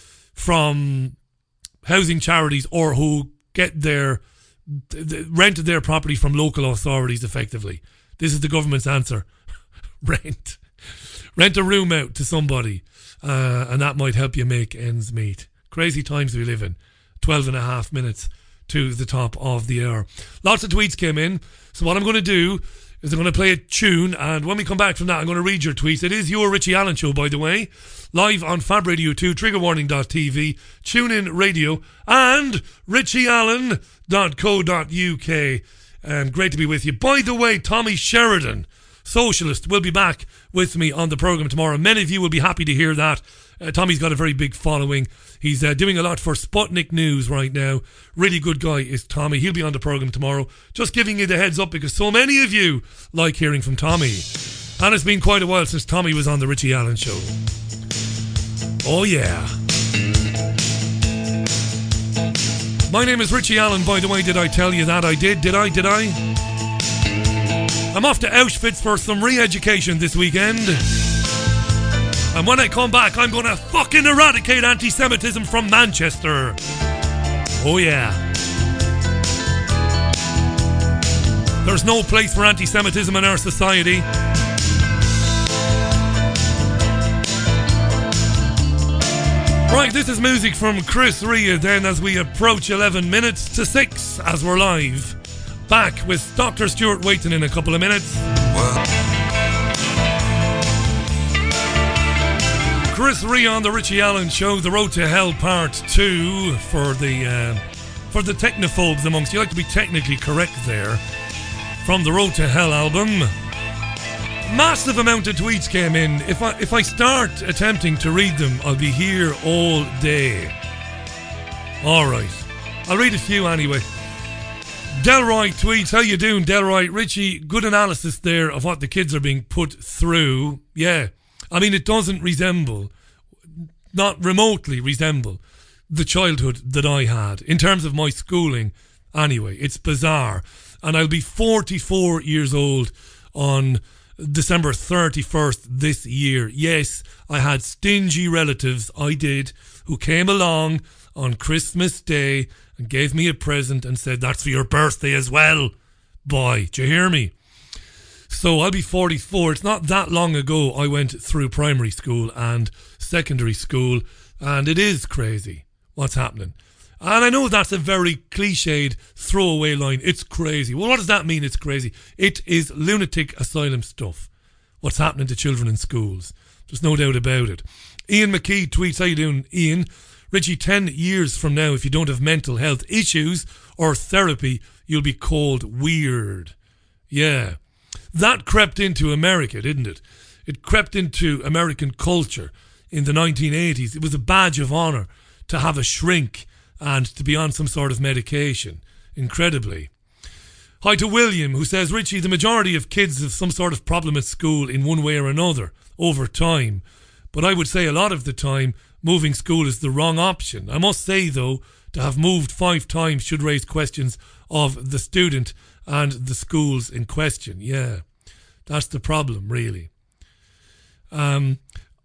from housing charities or who get their rent their property from local authorities effectively. This is the government's answer. Rent. Rent a room out to somebody uh, and that might help you make ends meet. Crazy times we live in. twelve and a half minutes to the top of the hour. Lots of tweets came in. So what I'm going to do is I'm going to play a tune, and when we come back from that, I'm going to read your tweets. It is your Richie Allen show, by the way, live on Fab Radio two, trigger warning dot t v, TuneIn Radio, and richie allen dot co dot u k. Um, great to be with you. By the way, Tommy Sheridan, socialist, will be back with me on the programme tomorrow. Many of you will be happy to hear that. Uh, Tommy's got a very big following. He's uh, doing a lot for Sputnik News right now. Really good guy is Tommy. He'll be on the programme tomorrow. Just giving you the heads up because so many of you like hearing from Tommy. And it's been quite a while since Tommy was on the Richie Allen show. Oh yeah. My name is Richie Allen, by the way. Did I tell you that? I did. Did I? Did I? I'm off to Auschwitz for some re-education this weekend. And when I come back, I'm going to fucking eradicate anti-Semitism from Manchester. Oh yeah. There's no place for anti-Semitism in our society. Right, this is music from Chris Rea then as we approach eleven minutes to six as we're live. Back with Doctor Stuart Waiting in a couple of minutes. Chris Rea on the Richie Allen show, The Road to Hell Part two for the uh, for the technophobes amongst you. I like to be technically correct there. From the Road to Hell album. Massive amount of tweets came in. If I if I start attempting to read them, I'll be here all day. Alright. I'll read a few anyway. Delroy tweets, how you doing, Delroy? Richie, good analysis there of what the kids are being put through. Yeah. I mean, it doesn't resemble, not remotely resemble, the childhood that I had in terms of my schooling. Anyway, it's bizarre. And I'll be forty-four years old on December thirty-first this year. Yes, I had stingy relatives, I did, who came along on Christmas Day and gave me a present and said, that's for your birthday as well. Boy, do you hear me? So I'll be forty-four. It's not that long ago I went through primary school and secondary school, and it is crazy what's happening. And I know that's a very cliched throwaway line. It's crazy. Well, what does that mean, it's crazy? It is lunatic asylum stuff. What's happening to children in schools. There's no doubt about it. Ian McKee tweets, how you doing, Ian? Richie, ten years from now, if you don't have mental health issues or therapy, you'll be called weird. Yeah. That crept into America, didn't it? It crept into American culture in the nineteen eighties. It was a badge of honour to have a shrink and to be on some sort of medication. Incredibly. Hi to William, who says, Richie, the majority of kids have some sort of problem at school in one way or another over time. But I would say a lot of the time, moving school is the wrong option. I must say, though, to have moved five times should raise questions of the student and the schools in question. Yeah, that's the problem, really. Um...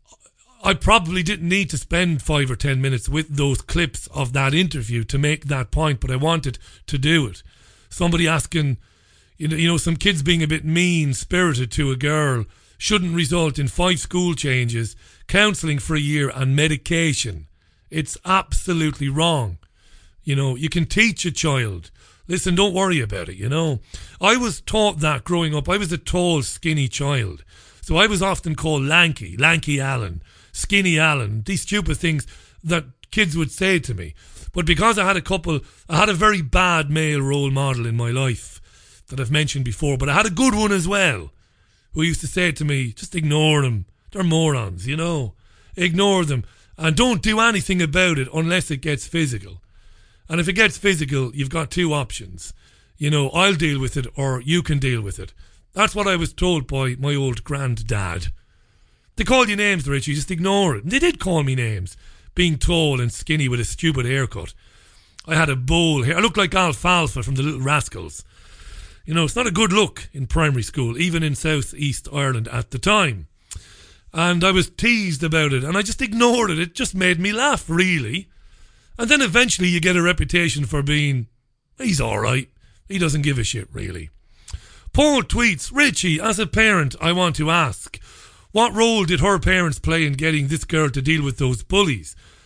I probably didn't need to spend five or ten minutes with those clips of that interview to make that point, but I wanted to do it. Somebody asking, you know, you know, some kids being a bit mean-spirited to a girl shouldn't result in five school changes, counselling for a year and medication. It's absolutely wrong. You know, you can teach a child. Listen, don't worry about it, you know. I was taught that growing up. I was a tall, skinny child. So I was often called Lanky, Lanky Allen, Skinny Allen, these stupid things that kids would say to me. But because I had a couple, I had a very bad male role model in my life that I've mentioned before, but I had a good one as well, who used to say to me, just ignore them. They're morons, you know. Ignore them and don't do anything about it unless it gets physical. And if it gets physical, you've got two options. You know, I'll deal with it or you can deal with it. That's what I was told by my old granddad. They call you names, Richie, just ignore it. And they did call me names, being tall and skinny with a stupid haircut. I had a bowl hair. I looked like Alfalfa from the Little Rascals. You know, it's not a good look in primary school, even in South East Ireland at the time. And I was teased about it, and I just ignored it. It just made me laugh, really. And then eventually you get a reputation for being, he's all right. He doesn't give a shit, really. Paul tweets, Richie, as a parent, I want to ask, what role did her parents play in getting this girl to deal with those bullies?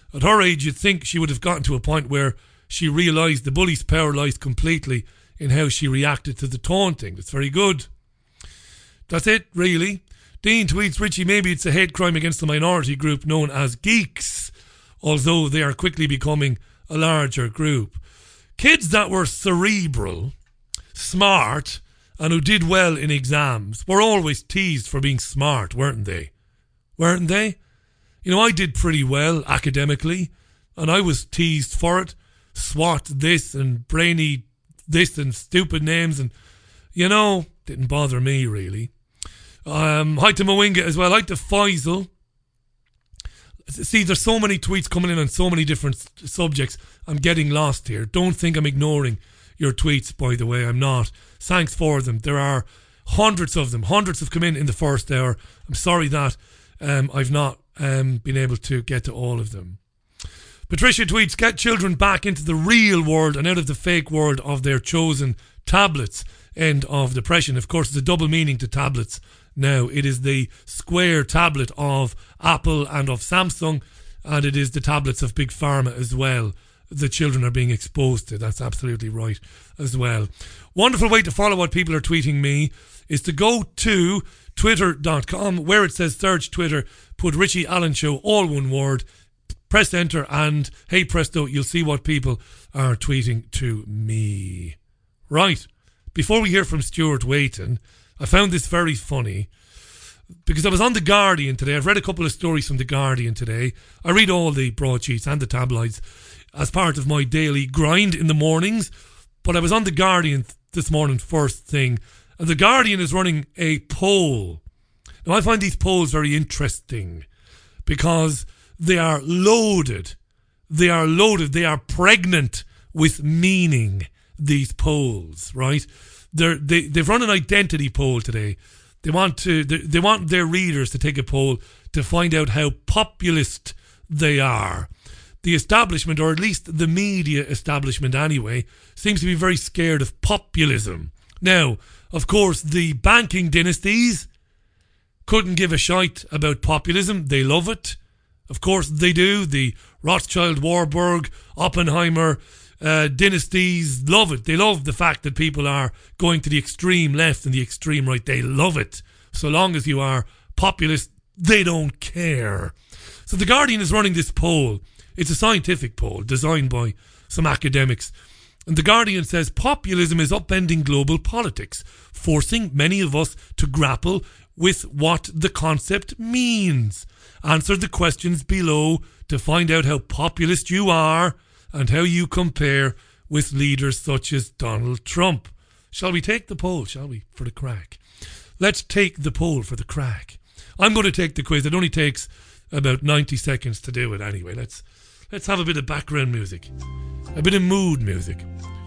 At her age, you'd think she would have gotten to a point where she realised the bully's power lies completely in how she reacted to the taunting. That's very good. That's it, really. Dean tweets, Richie, maybe it's a hate crime against the minority group known as geeks, although they are quickly becoming a larger group. Kids that were cerebral, smart, and who did well in exams were always teased for being smart, weren't they? Weren't they? You know, I did pretty well academically, and I was teased for it. SWAT this and brainy this and stupid names, and, you know, didn't bother me, really. Um, hi to Mwinga as well. Hi to Faisal. See, there's so many tweets coming in on so many different subjects. I'm getting lost here. Don't think I'm ignoring your tweets, by the way. I'm not. Thanks for them. There are hundreds of them. Hundreds have come in in the first hour. I'm sorry that um, I've not um, been able to get to all of them. Patricia tweets, get children back into the real world and out of the fake world of their chosen tablets. End of depression. Of course, there's a double meaning to tablets now. It is the square tablet of Apple and of Samsung, and it is the tablets of Big Pharma as well. The children are being exposed to. That's absolutely right as well. Wonderful way to follow what people are tweeting me is to go to twitter dot com, where it says search Twitter, put Richie Allen Show, all one word, press enter, and hey presto, you'll see what people are tweeting to me. Right. Before we hear from Stuart Waiton, I found this very funny because I was on The Guardian today. I've read a couple of stories from The Guardian today. I read all the broadsheets and the tabloids as part of my daily grind in the mornings, but I was on The Guardian this morning first thing, and The Guardian is running a poll. Now, I find these polls very interesting because they are loaded. They are loaded. They are pregnant with meaning, these polls, right? They're, they, they've run an identity poll today. They want to. They, they want their readers to take a poll to find out how populist they are. The establishment, or at least the media establishment anyway, seems to be very scared of populism. Now, of course, the banking dynasties couldn't give a shite about populism. They love it. Of course they do. The Rothschild, Warburg, Oppenheimer uh, dynasties love it. They love the fact that people are going to the extreme left and the extreme right. They love it. So long as you are populist, they don't care. So The Guardian is running this poll. It's a scientific poll designed by some academics. And The Guardian says populism is upending global politics, forcing many of us to grapple with what the concept means. Answer the questions below to find out how populist you are and how you compare with leaders such as Donald Trump. Shall we take the poll, shall we, for the crack? Let's take the poll for the crack. I'm going to take the quiz. It only takes about ninety seconds to do it anyway. Let's let's have a bit of background music. A bit of mood music.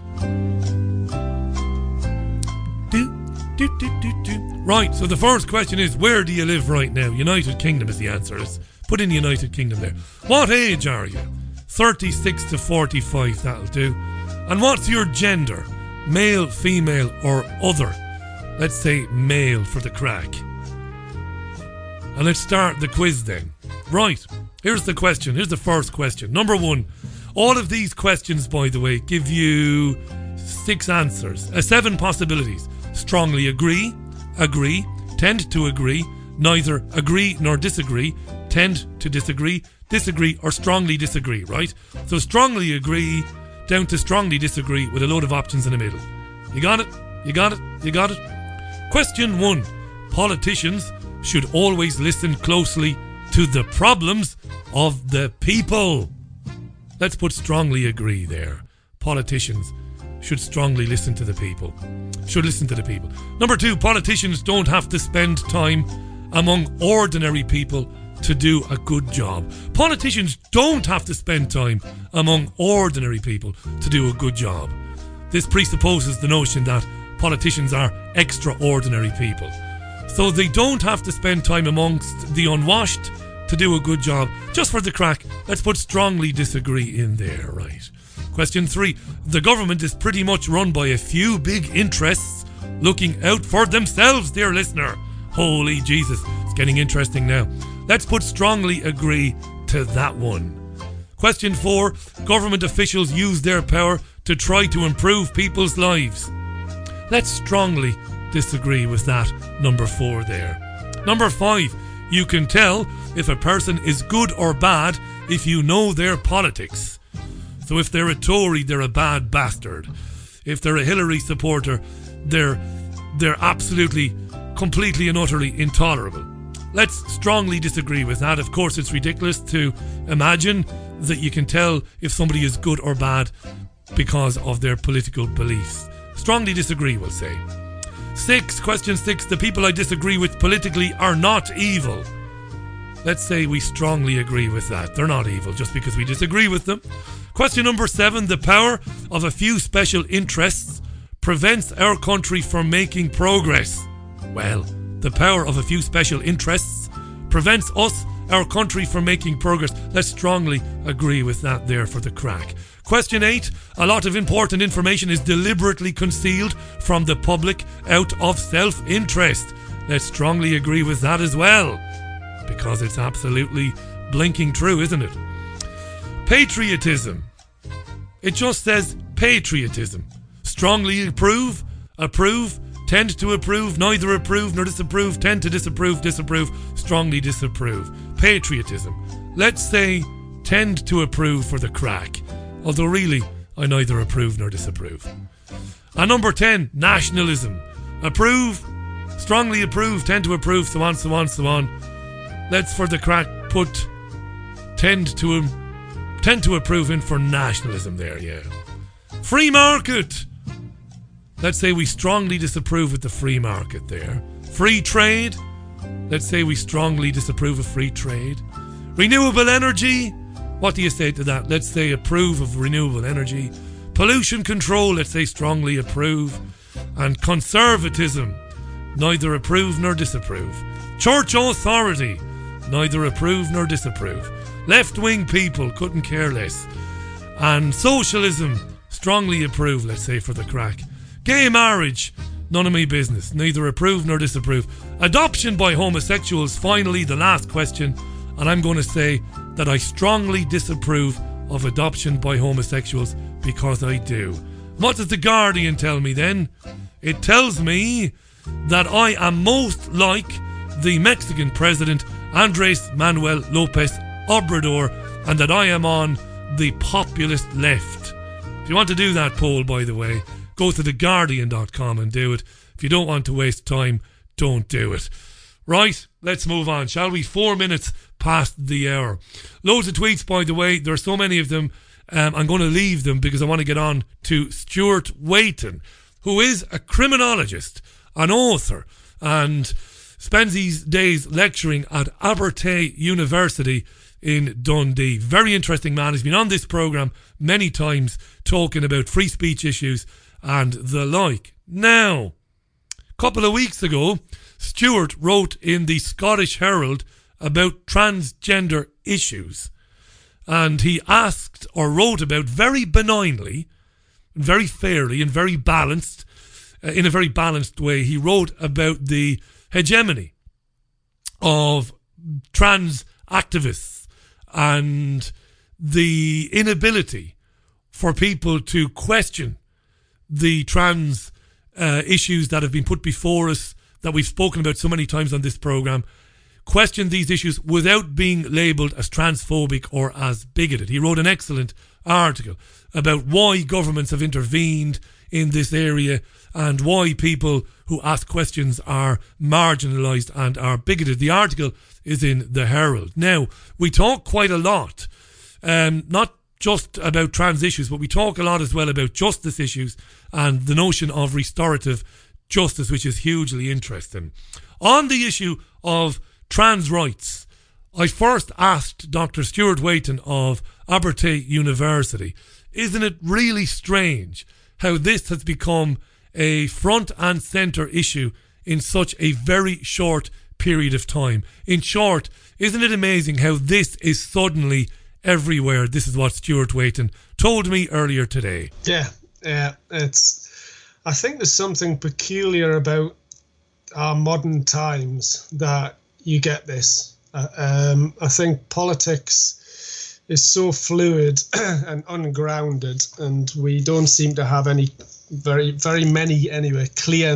Do, do, do, do, do. Right, so the first question is, where do you live right now? United Kingdom is the answer. Let's put in United Kingdom there. What age are you? thirty-six to forty-five, that'll do. And what's your gender? Male, female, or other? Let's say male for the crack. And let's start the quiz then. Right, here's the question. Here's the first question. Number one. All of these questions, by the way, give you six answers. Uh, seven possibilities. Strongly agree, agree, tend to agree, neither agree nor disagree, tend to disagree, disagree, or strongly disagree, right? So strongly agree down to strongly disagree with a load of options in the middle. You got it? You got it? You got it? Question one. Politicians should always listen closely to the problems of the people. Let's put strongly agree there. Politicians should strongly listen to the people. Should listen to the people. Number two, politicians don't have to spend time among ordinary people to do a good job. Politicians don't have to spend time among ordinary people to do a good job. This presupposes the notion that politicians are extraordinary people. So they don't have to spend time amongst the unwashed to do a good job. Just for the crack, let's put strongly disagree in there, right? Question three. The government is pretty much run by a few big interests looking out for themselves, dear listener. Holy Jesus, it's getting interesting now. Let's put strongly agree to that one. Question four, government officials use their power to try to improve people's lives. Let's strongly disagree with that, number four there. Number five, you can tell if a person is good or bad if you know their politics. So if they're a Tory, they're a bad bastard. If they're a Hillary supporter, they're they're absolutely, completely and utterly intolerable. Let's strongly disagree with that. Of course, it's ridiculous to imagine that you can tell if somebody is good or bad because of their political beliefs. Strongly disagree, we'll say. Six, question six, the people I disagree with politically are not evil. Let's say we strongly agree with that. They're not evil just because we disagree with them. Question number seven, the power of a few special interests prevents our country from making progress. Well, the power of a few special interests prevents us, our country, from making progress. Let's strongly agree with that there for the crack. Question eight, a lot of important information is deliberately concealed from the public out of self-interest. Let's strongly agree with that as well, because it's absolutely blinking true, isn't it? Patriotism. It just says patriotism. Strongly approve, approve, tend to approve, neither approve nor disapprove, tend to disapprove, disapprove, strongly disapprove. Patriotism. Let's say tend to approve for the crack. Although really, I neither approve nor disapprove. And number ten, nationalism. Approve, strongly approve, tend to approve, so on, so on, so on. Let's for the crack put tend to um, tend to approve in for nationalism there, yeah. Free market. Let's say we strongly disapprove with the free market there. Free trade. Let's say we strongly disapprove of free trade. Renewable energy. What do you say to that? Let's say approve of renewable energy. Pollution control. Let's say strongly approve. And conservatism. Neither approve nor disapprove. Church authority. Neither approve nor disapprove. Left-wing people. Couldn't care less. And socialism. Strongly approve, let's say, for the crack. Gay marriage. None of me business. Neither approve nor disapprove. Adoption by homosexuals. Finally, the last question. And I'm going to say that I strongly disapprove of adoption by homosexuals because I do. What does The Guardian tell me then? It tells me that I am most like the Mexican president Andrés Manuel López Obrador, and that I am on the populist left. If you want to do that poll, by the way, go to the guardian dot com and do it. If you don't want to waste time, don't do it. Right, let's move on, shall we? Four minutes past the hour. Loads of tweets, by the way. There are so many of them. Um, I'm going to leave them because I want to get on to Stuart Waiton, who is a criminologist, an author, and spends these days lecturing at Abertay University in Dundee. Very interesting man. He's been on this programme many times talking about free speech issues and the like. Now, a couple of weeks ago, Stuart wrote in the Scottish Herald about transgender issues. And he asked or wrote about very benignly, very fairly and very balanced, uh, in a very balanced way, he wrote about the hegemony of trans activists and the inability for people to question the trans uh, issues that have been put before us, that we've spoken about so many times on this programme, question these issues without being labelled as transphobic or as bigoted. He wrote an excellent article about why governments have intervened in this area and why people who ask questions are marginalised and are bigoted. The article is in the Herald. Now, we talk quite a lot, um, not just about trans issues, but we talk a lot as well about justice issues and the notion of restorative justice, which is hugely interesting. On the issue of trans rights, I first asked Doctor Stuart Waiton of Abertay University, isn't it really strange how this has become a front and centre issue in such a very short period of time? In short, isn't it amazing how this is suddenly everywhere? This is what Stuart Waiton told me earlier today. Yeah, yeah, it's. I think there's something peculiar about our modern times that you get this. Uh, um, I think politics is so fluid and ungrounded, and we don't seem to have any very, very many anyway, clear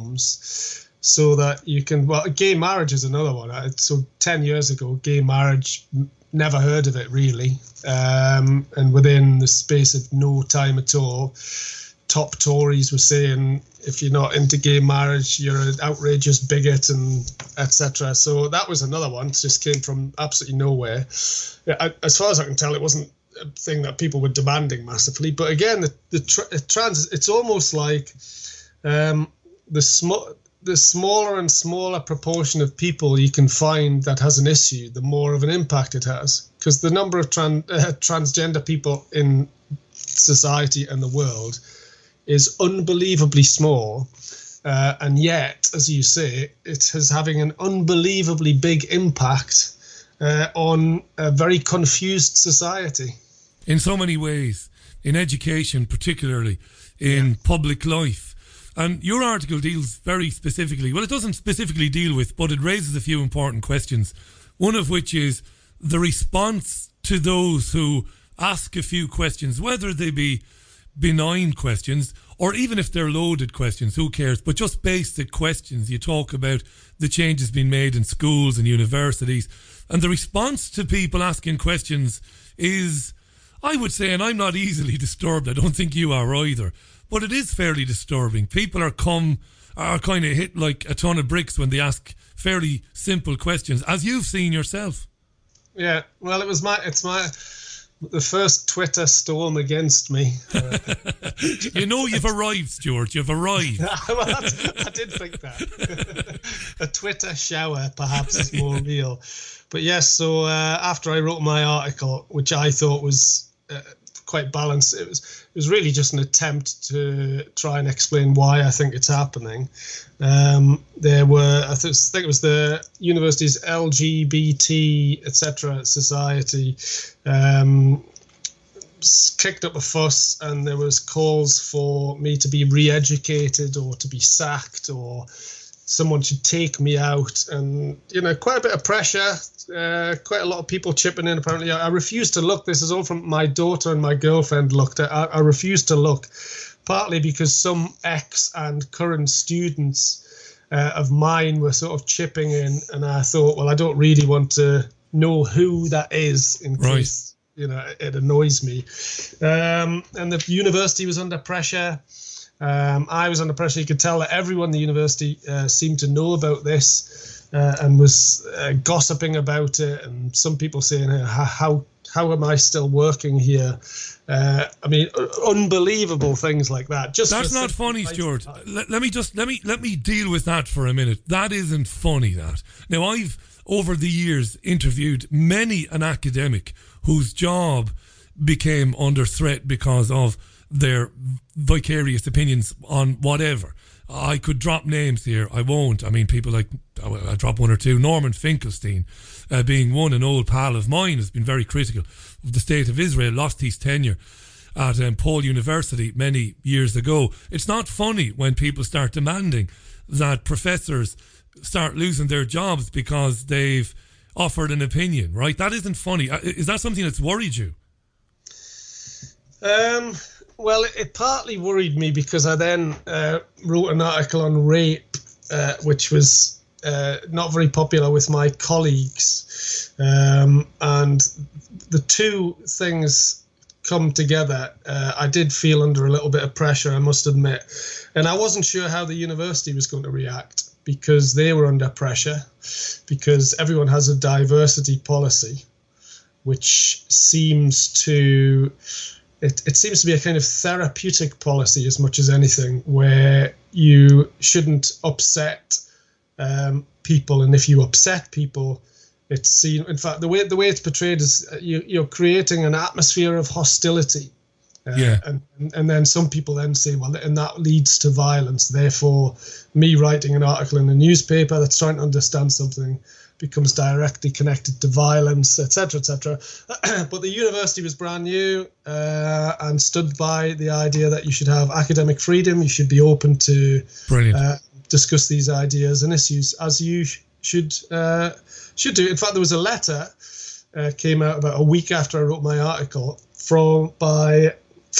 norms, so that you can, well, gay marriage is another one. So ten years ago, gay marriage, never heard of it really. Um, and within the space of no time at all, top Tories were saying, if you're not into gay marriage, you're an outrageous bigot, and et cetera. So that was another one. It just came from absolutely nowhere. As far as I can tell, it wasn't a thing that people were demanding massively. But again, the, the tra- trans, it's almost like um, the small. The smaller and smaller proportion of people you can find that has an issue, the more of an impact it has. Because the number of tran- uh, transgender people in society and the world is unbelievably small. Uh, and yet, as you say, it is having an unbelievably big impact uh, on a very confused society. In so many ways, in education particularly, in yeah. public life. And your article deals very specifically, well, it doesn't specifically deal with, but it raises a few important questions. One of which is the response to those who ask a few questions, whether they be benign questions or even if they're loaded questions, who cares? But just basic questions. You talk about the changes being made in schools and universities, and the response to people asking questions is, I would say, and I'm not easily disturbed, I don't think you are either, but it is fairly disturbing. People are come are kind of hit like a ton of bricks when they ask fairly simple questions, as you've seen yourself. Yeah, well, it was my it's my the first Twitter storm against me. Uh, you know you've arrived, Stuart. You've arrived. Well, I did think that. A Twitter shower, perhaps, is more real. But yes, so uh, after I wrote my article, which I thought was Uh, quite balanced. It was it was really just an attempt to try and explain why I think it's happening. Um, there were, I th- think it was the university's L G B T, et cetera society um, kicked up a fuss, and there was calls for me to be re-educated or to be sacked, or someone should take me out, and you know, quite a bit of pressure. Uh, quite a lot of people chipping in. Apparently, I, I refused to look. This is all from my daughter and my girlfriend looked at. I, I refused to look, partly because some ex and current students uh, of mine were sort of chipping in, and I thought, well, I don't really want to know who that is in right. case you know it annoys me. Um, and the university was under pressure. Um, I was under pressure. You could tell that everyone in the university uh, seemed to know about this. Uh, and was uh, gossiping about it, and some people saying, how how, how am I still working here? Uh, I mean, unbelievable things like that. Just that's not funny, Stuart. Let, let me just let me let me deal with that for a minute. That isn't funny. That now I've over the years interviewed many an academic whose job became under threat because of their vicarious opinions on whatever. I could drop names here. I won't. I mean, people like, I'll drop one or two. Norman Finkelstein, uh, being one, an old pal of mine, has been very critical of the state of Israel, lost his tenure at um, Paul University many years ago. It's not funny when people start demanding that professors start losing their jobs because they've offered an opinion, right? That isn't funny. Is that something that's worried you? Um... Well, it, it partly worried me because I then uh, wrote an article on rape, uh, which was uh, not very popular with my colleagues. Um, and the two things come together. Uh, I did feel under a little bit of pressure, I must admit. And I wasn't sure how the university was going to react because they were under pressure, because everyone has a diversity policy, which seems to... It, it seems to be a kind of therapeutic policy as much as anything, where you shouldn't upset um, people, and if you upset people, it's seen. In fact, the way the way it's portrayed is you, you're creating an atmosphere of hostility, uh, yeah. and and then some people then say, well, and that leads to violence. Therefore, me writing an article in a newspaper that's trying to understand something becomes directly connected to violence, et cetera, et cetera. But the university was brand new uh, and stood by the idea that you should have academic freedom. You should be open to uh, discuss these ideas and issues as you sh- should uh, should do. In fact, there was a letter uh, came out about a week after I wrote my article from by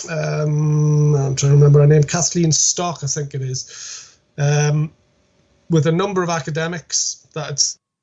um, I'm trying to remember her name, Kathleen Stock, I think it is, um, with a number of academics that had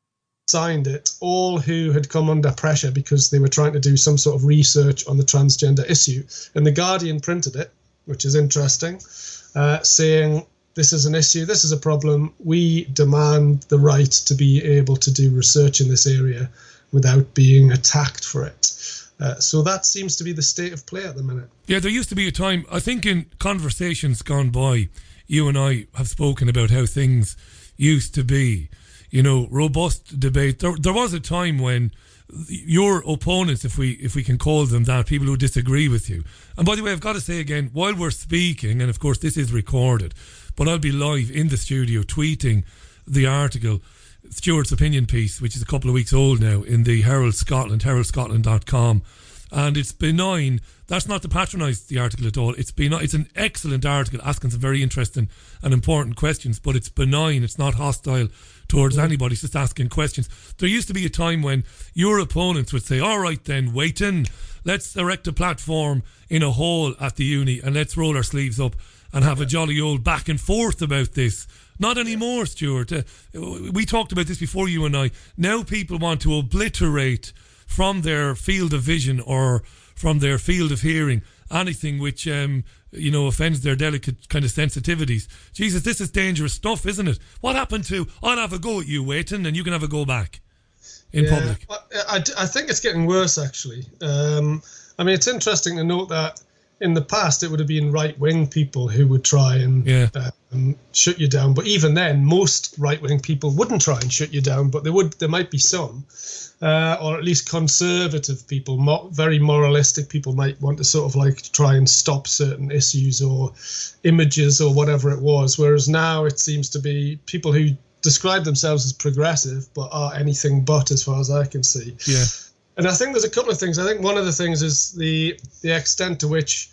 signed it, all who had come under pressure because they were trying to do some sort of research on the transgender issue. And The Guardian printed it, which is interesting, uh, saying, this is an issue, this is a problem, we demand the right to be able to do research in this area without being attacked for it. Uh, so that seems to be the state of play at the minute. Yeah, there used to be a time, I think in conversations gone by, you and I have spoken about how things used to be. You know, robust debate. There, there was a time when your opponents, if we if we can call them that, people who disagree with you. And by the way, I've got to say again, while we're speaking, and of course this is recorded, but I'll be live in the studio tweeting the article, Stuart's opinion piece, which is a couple of weeks old now, in the Herald Scotland, herald scotland dot com. And it's benign. That's not to patronise the article at all. It's benign. It's an excellent article asking some very interesting and important questions, but it's benign. It's not hostile towards anybody. It's just asking questions. There used to be a time when your opponents would say, all right then, wait in. Let's erect a platform in a hall at the uni and let's roll our sleeves up and have a jolly old back and forth about this. Not anymore, Stuart. Uh, we talked about this before, you and I. Now people want to obliterate from their field of vision or from their field of hearing anything which, um, you know, offends their delicate kind of sensitivities. Jesus, this is dangerous stuff, isn't it? What happened to, I'll have a go at you, Waiting, and you can have a go back in yeah, public? I, I think it's getting worse, actually. Um, I mean, it's interesting to note that in the past, it would have been right-wing people who would try and yeah. um, shut you down. But even then, most right-wing people wouldn't try and shut you down, but there would, there might be some. Uh, or at least conservative people, mo- very moralistic people might want to sort of like try and stop certain issues or images or whatever it was. Whereas now it seems to be people who describe themselves as progressive but are anything but, as far as I can see. Yeah. And I think there's a couple of things. I think one of the things is the the extent to which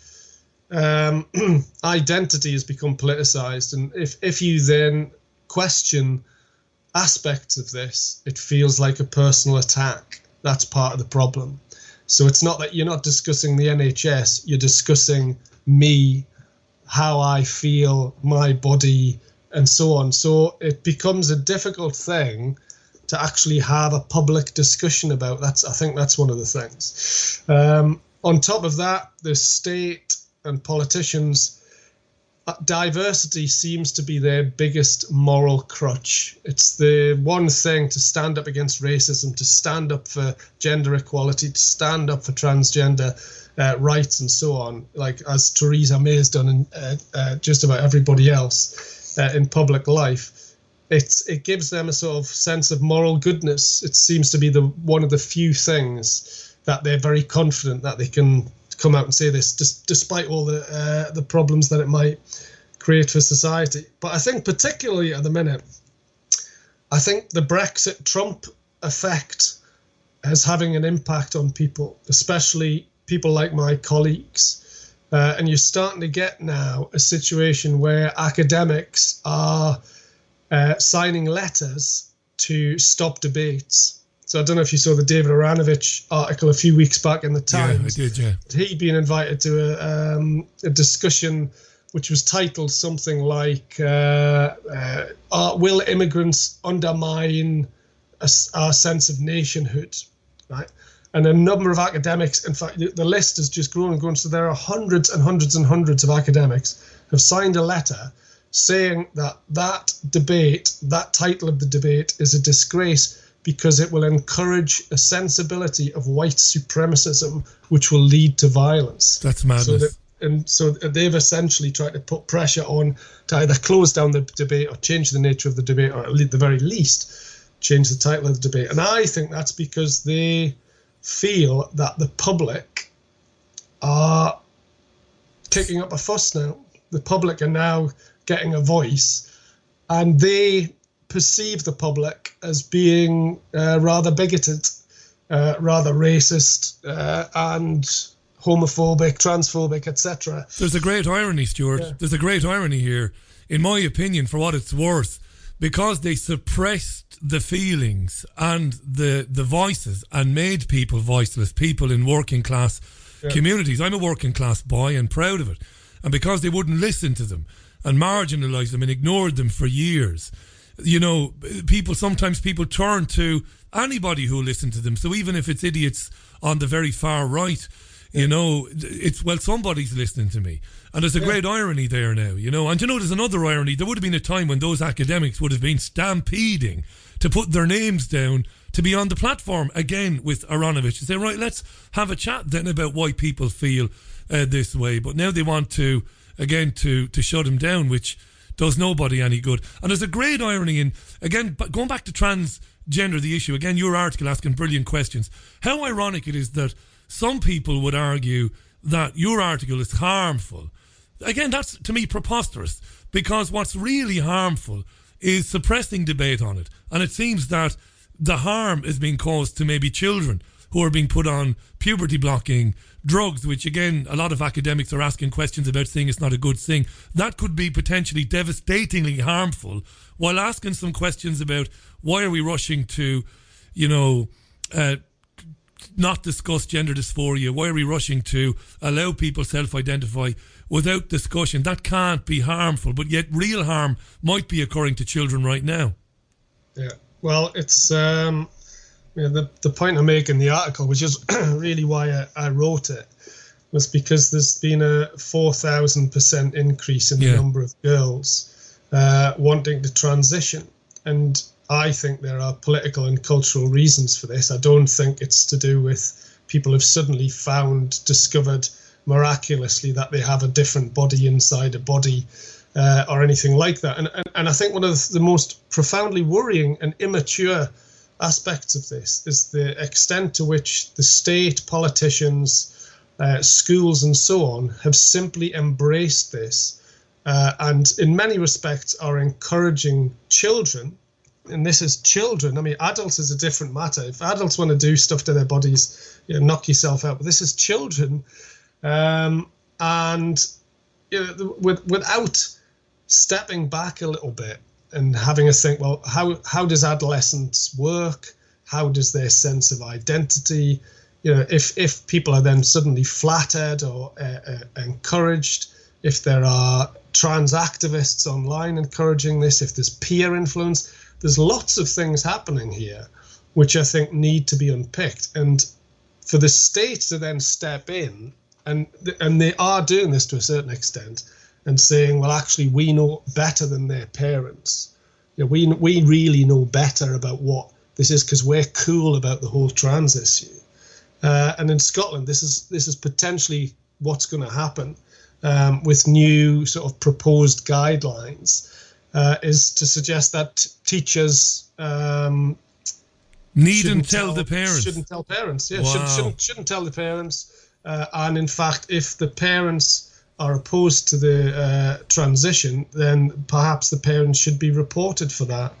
um, identity has become politicized. And if, if you then question aspects of this, it feels like a personal attack. That's part of the problem. So it's not that you're not discussing the N H S, you're discussing me, how I feel, my body, and so on. So it becomes a difficult thing to actually have a public discussion about. That's, I think that's one of the things. Um, on top of that, the state and politicians, Uh, diversity seems to be their biggest moral crutch. It's the one thing to stand up against racism, to stand up for gender equality, to stand up for transgender uh, rights and so on, like as Theresa May has done and uh, uh, just about everybody else uh, in public life. It's, it gives them a sort of sense of moral goodness. It seems to be the one of the few things that they're very confident that they can come out and say this, just despite all the uh, the problems that it might create for society. But I think particularly at the minute, I think the Brexit Trump effect is having an impact on people, especially people like my colleagues. Uh, and you're starting to get now a situation where academics are uh, signing letters to stop debates. So I don't know if you saw the David Aranovich article a few weeks back in the Times. Yeah, I did, yeah. He'd been invited to a, um, a discussion which was titled something like, uh, uh, are, will immigrants undermine a, our sense of nationhood, right? And a number of academics, in fact, the, the list has just grown and grown. So there are hundreds and hundreds and hundreds of academics have signed a letter saying that that debate, that title of the debate is a disgrace because it will encourage a sensibility of white supremacism, which will lead to violence. That's madness. So that, and so they've essentially tried to put pressure on to either close down the debate or change the nature of the debate, or at the very least, change the title of the debate. And I think that's because they feel that the public are kicking up a fuss now. The public are now getting a voice, and they perceive the public as being uh, rather bigoted, uh, rather racist, uh, and homophobic, transphobic, et cetera. There's a great irony, Stuart. Yeah. There's a great irony here, in my opinion, for what it's worth, because they suppressed the feelings and the the voices and made people voiceless, people in working class yeah. communities. I'm a working class boy and proud of it. And because they wouldn't listen to them and marginalised them and ignored them for years, you know, people sometimes people turn to anybody who listen to them. So even if it's idiots on the very far right, you know, it's, well, somebody's listening to me. And there's a yeah. great irony there now, you know. And you know, there's another irony. There would have been a time when those academics would have been stampeding to put their names down to be on the platform again with Aaronovitch and say, right, let's have a chat then about why people feel uh, this way. But now they want to, again, to, to shut him down, which does nobody any good. And there's a great irony in, again, going back to transgender, the issue, again, your article asking brilliant questions. How ironic it is that some people would argue that your article is harmful. Again, that's, to me, preposterous, because what's really harmful is suppressing debate on it. And it seems that the harm is being caused to maybe children who are being put on puberty-blocking drugs, which, again, a lot of academics are asking questions about, saying it's not a good thing. That could be potentially devastatingly harmful, while asking some questions about why are we rushing to, you know, uh, not discuss gender dysphoria? Why are we rushing to allow people self-identify without discussion? That can't be harmful, but yet real harm might be occurring to children right now. Yeah, well, it's um, you know, the the point I make in the article, which is really why I, I wrote it, was because there's been a four thousand percent increase in the yeah. number of girls uh, wanting to transition, and I think there are political and cultural reasons for this. I don't think it's to do with people have suddenly found, discovered miraculously that they have a different body inside a body uh, or anything like that. And, and and I think one of the most profoundly worrying and immature aspects of this is the extent to which the state, politicians, uh, schools and so on have simply embraced this uh, and in many respects are encouraging children. And this is children. I mean, adults is a different matter. If adults want to do stuff to their bodies, you know, knock yourself out. But this is children. Um, and you know, with, without stepping back a little bit and having a think, well, how, how does adolescence work? How does their sense of identity, you know, if, if people are then suddenly flattered or uh, uh, encouraged, if there are trans activists online encouraging this, if there's peer influence, there's lots of things happening here which I think need to be unpicked. And for the state to then step in, and and they are doing this to a certain extent, and saying, well, actually, we know better than their parents. You know, we we really know better about what this is because we're cool about the whole trans issue. Uh, and in Scotland, this is this is potentially what's going to happen um, with new sort of proposed guidelines. Uh, is to suggest that teachers um, needn't tell, tell the parents. Shouldn't tell parents. Yeah, wow. shouldn't, shouldn't shouldn't tell the parents. Uh, and in fact, if the parents are opposed to the uh, transition, then perhaps the parents should be reported for that.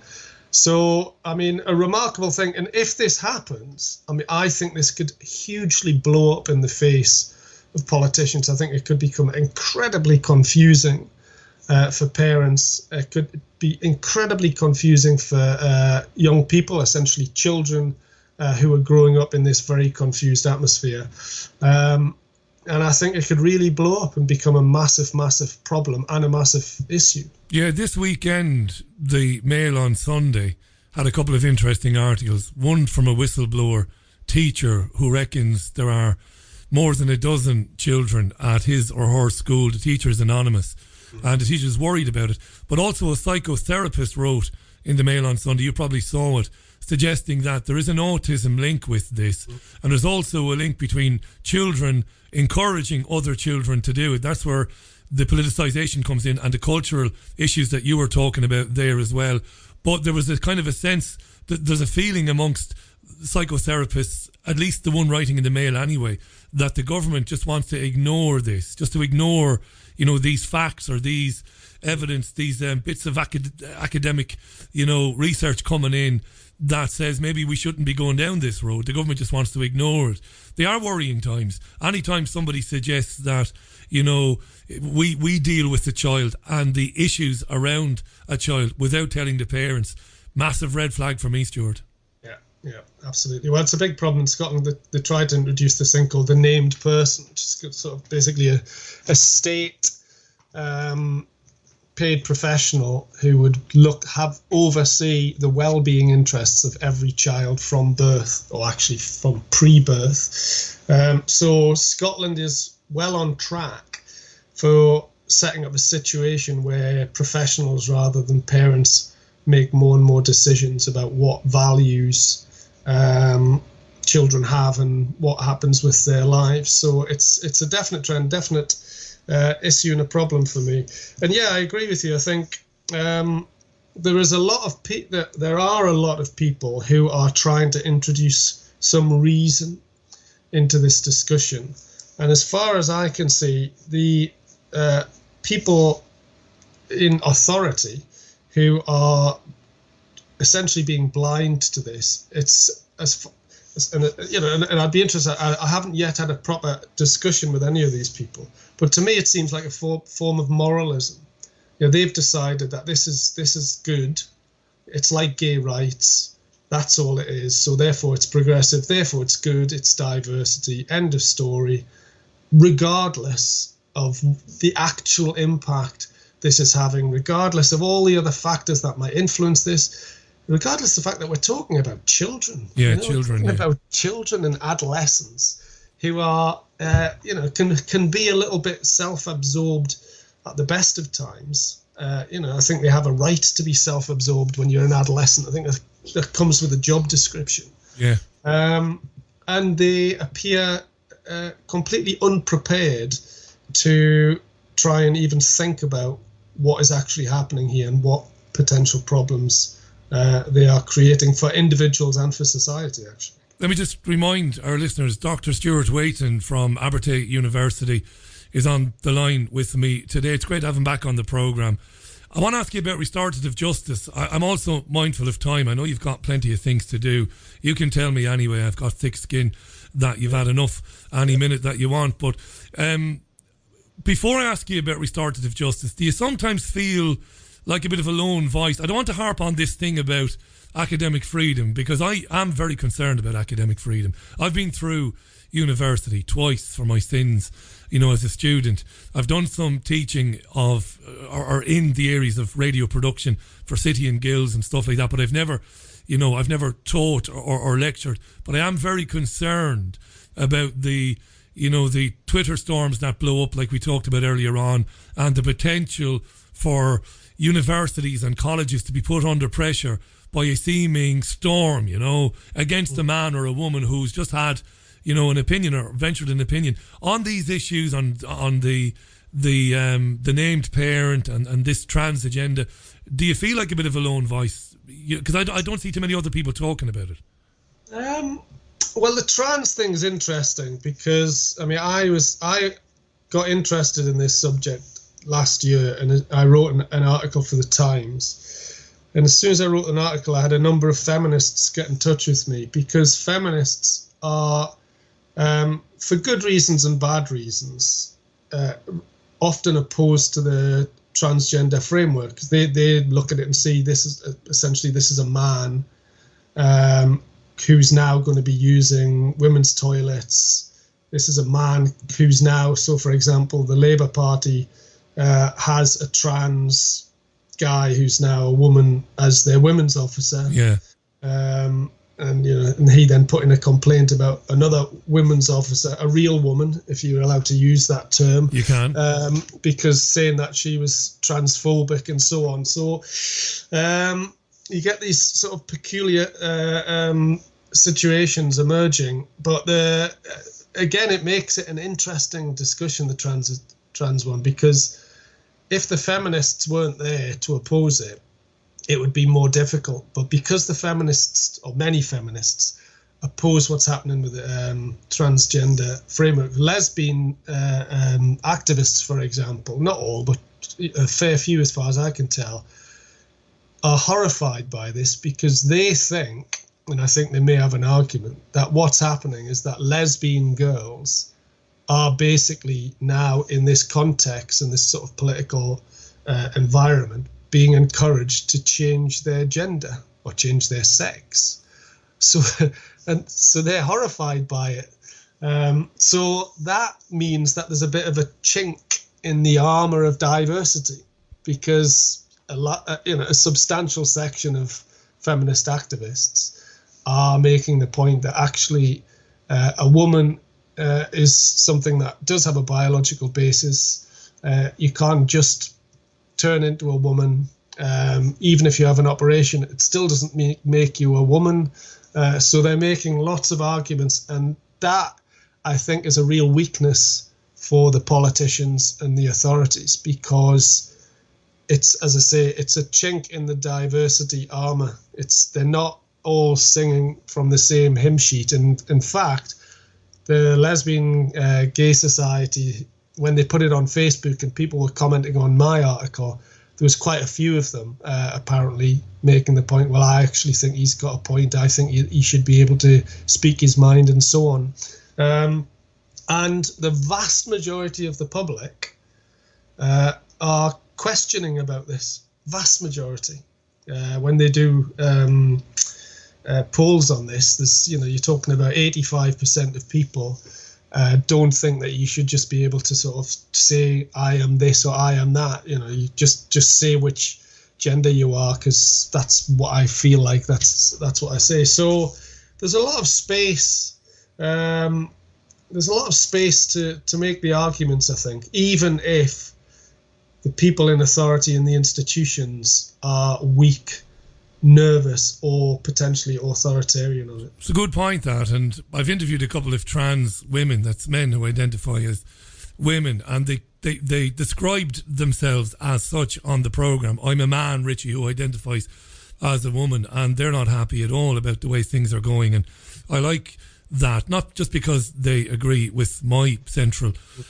So, I mean, a remarkable thing. And if this happens, I mean, I think this could hugely blow up in the face of politicians. I think it could become incredibly confusing. Uh, for parents, it could be incredibly confusing for uh, young people, essentially children uh, who are growing up in this very confused atmosphere. Um, and I think it could really blow up and become a massive, massive problem and a massive issue. Yeah, this weekend, the Mail on Sunday had a couple of interesting articles. One from a whistleblower teacher who reckons there are more than a dozen children at his or her school. The teacher is anonymous. And the teacher is worried about it. But also a psychotherapist wrote in the Mail on Sunday, you probably saw it, suggesting that there is an autism link with this. And there's also a link between children encouraging other children to do it. That's where the politicisation comes in and the cultural issues that you were talking about there as well. But there was a kind of a sense that there's a feeling amongst psychotherapists, at least the one writing in the Mail anyway, that the government just wants to ignore this, just to ignore, you know, these facts or these evidence, these um, bits of acad- academic, you know, research coming in that says maybe we shouldn't be going down this road. The government just wants to ignore it. They are worrying times. Anytime somebody suggests that, you know, we we deal with the child and the issues around a child without telling the parents. Massive red flag for me, Stuart. Yeah, yeah, absolutely. Well, it's a big problem in Scotland that they tried to introduce this thing called the named person, which is sort of basically a, a state um, paid professional who would look, have oversee the well-being interests of every child from birth, or actually from pre-birth. Um, so Scotland is well on track for setting up a situation where professionals rather than parents make more and more decisions about what values um, children have and what happens with their lives. So it's it's a definite trend, definite uh, issue and a problem for me. And yeah, I agree with you. I think um, there is a lot of pe- there are a lot of people who are trying to introduce some reason into this discussion. And as far as I can see, the uh, people in authority who are essentially being blind to this, it's as, as and, you know, and, and I'd be interested. I, I haven't yet had a proper discussion with any of these people, but to me, it seems like a for, form of moralism. You know, they've decided that this is this is good. It's like gay rights. That's all it is. So therefore, it's progressive. Therefore, it's good. It's diversity. End of story. Regardless of the actual impact this is having, regardless of all the other factors that might influence this, regardless of the fact that we're talking about children. Yeah, you know, children. We're Yeah. talking about children and adolescents who are, uh, you know, can can be a little bit self-absorbed at the best of times. Uh, you know, I think they have a right to be self-absorbed when you're an adolescent. I think that, that comes with a job description. Yeah. Um, and they appear uh, completely unprepared to try and even think about what is actually happening here and what potential problems uh, they are creating for individuals and for society, actually. Let me just remind our listeners, Doctor Stuart Waiton from Abertay University is on the line with me today. It's great to have him back on the programme. I want to ask you about restorative justice. I, I'm also mindful of time. I know you've got plenty of things to do. You can tell me anyway, I've got thick skin, that you've had enough any minute that you want. But um, before I ask you about restorative justice, do you sometimes feel like a bit of a lone voice? I don't want to harp on this thing about academic freedom, because I am very concerned about academic freedom. I've been through university twice for my sins, you know, as a student. I've done some teaching of or, or in the areas of radio production for City and Guilds and stuff like that, but I've never, you know, I've never taught or, or, or lectured. But I am very concerned about the, you know, the Twitter storms that blow up like we talked about earlier on, and the potential for universities and colleges to be put under pressure by a seeming storm, you know, against a man or a woman who's just had, you know, an opinion or ventured an opinion on these issues, on on the the um, the named parent and, and this trans agenda. Do you feel like a bit of a lone voice? Because I, I don't see too many other people talking about it. Um, well, the trans thing is interesting because, I mean, I was I got interested in this subject last year, and I wrote an, an article for the Times. And as soon as I wrote an article, I had a number of feminists get in touch with me, because feminists are, um, for good reasons and bad reasons, uh, often opposed to the transgender framework. They they look at it and see this is essentially this is a man um, who's now going to be using women's toilets. This is a man who's now, so for example, the Labour Party uh, has a trans guy who's now a woman as their women's officer. Yeah. Um, and you know, and he then put in a complaint about another women's officer, a real woman, if you're allowed to use that term. You can. Um, because saying that she was transphobic and so on. So um, you get these sort of peculiar uh, um, situations emerging. But the, again, it makes it an interesting discussion, the trans trans one, because if the feminists weren't there to oppose it, it would be more difficult. But because the feminists, or many feminists, oppose what's happening with the um, transgender framework, lesbian uh, um, activists, for example, not all, but a fair few as far as I can tell, are horrified by this, because they think, and I think they may have an argument, that what's happening is that lesbian girls are basically now in this context and this sort of political uh, environment being encouraged to change their gender or change their sex. So, and so they're horrified by it. Um, so that means that there's a bit of a chink in the armor of diversity, because a lot, uh, you know, a substantial section of feminist activists are making the point that actually uh, a woman uh, is something that does have a biological basis. Uh, you can't just turn into a woman. Um, even if you have an operation, it still doesn't make, make you a woman. Uh, so they're making lots of arguments, and that, I think, is a real weakness for the politicians and the authorities, because it's, as I say, it's a chink in the diversity armor. It's they're not all singing from the same hymn sheet. And in fact, the Lesbian uh, Gay Society, when they put it on Facebook and people were commenting on my article, there was quite a few of them uh, apparently making the point, well, I actually think he's got a point. I think he, he should be able to speak his mind and so on. Um, and the vast majority of the public uh, are questioning about this. Vast majority. Uh, when they do um, uh, polls on this, this, you know, you're talking about eighty-five percent of people uh, don't think that you should just be able to sort of say, I am this or I am that. You know, you just, just say which gender you are, because that's what I feel like. That's that's what I say. So there's a lot of space. Um, there's a lot of space to, to make the arguments, I think, even if the people in authority and the institutions are weak, nervous, or potentially authoritarian on it. It's a good point, that, and I've interviewed a couple of trans women, that's men who identify as women, and they, they, they described themselves as such on the programme. I'm a man, Richie, who identifies as a woman, and they're not happy at all about the way things are going, and I like that, not just because they agree with my central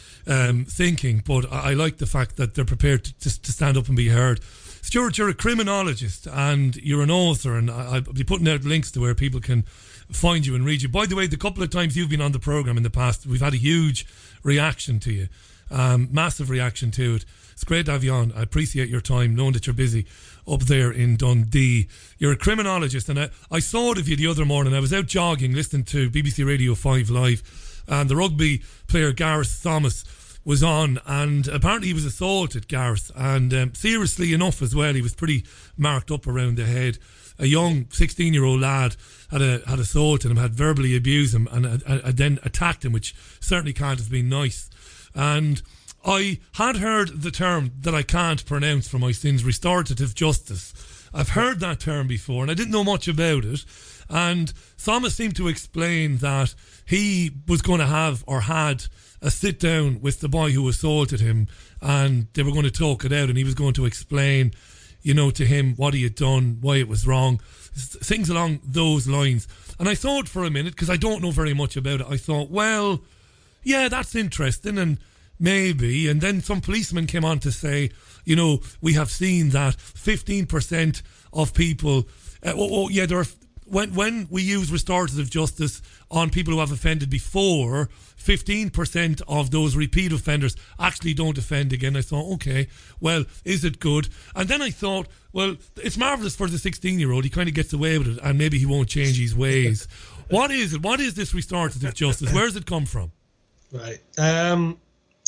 um, thinking, but I, I like the fact that they're prepared to, to, to stand up and be heard. Stuart, you're a criminologist and you're an author, and I, I'll be putting out links to where people can find you and read you. By the way, the couple of times you've been on the programme in the past, we've had a huge reaction to you, um, massive reaction to it. It's great to have you on. I appreciate your time, knowing that you're busy up there in Dundee. You're a criminologist, and I, I saw it of you the other morning. I was out jogging, listening to B B C Radio five Live, and the rugby player Gareth Thomas was on, and apparently he was assaulted, Gareth, and um, seriously enough as well. He was pretty marked up around the head. A young sixteen-year-old lad had a, had assaulted him, had verbally abused him, and uh, uh, then attacked him, which certainly can't have been nice. And I had heard the term that I can't pronounce for my sins, restorative justice. I've heard that term before, and I didn't know much about it. And Thomas seemed to explain that he was going to have, or had, a sit down with the boy who assaulted him, and they were going to talk it out, and he was going to explain, you know, to him what he had done, why it was wrong, things along those lines. And I thought for a minute, because I don't know very much about it, I thought, well, yeah, that's interesting, and maybe. And then some policemen came on to say, you know, we have seen that fifteen percent of people, uh, oh, oh yeah, there are, when when we use restorative justice on people who have offended before, fifteen percent of those repeat offenders actually don't offend again. I thought, okay, well, is it good? And then I thought, well, it's marvellous for the sixteen-year-old. He kind of gets away with it, and maybe he won't change his ways. What is it? What is this restorative justice? Where does it come from? Right. Um,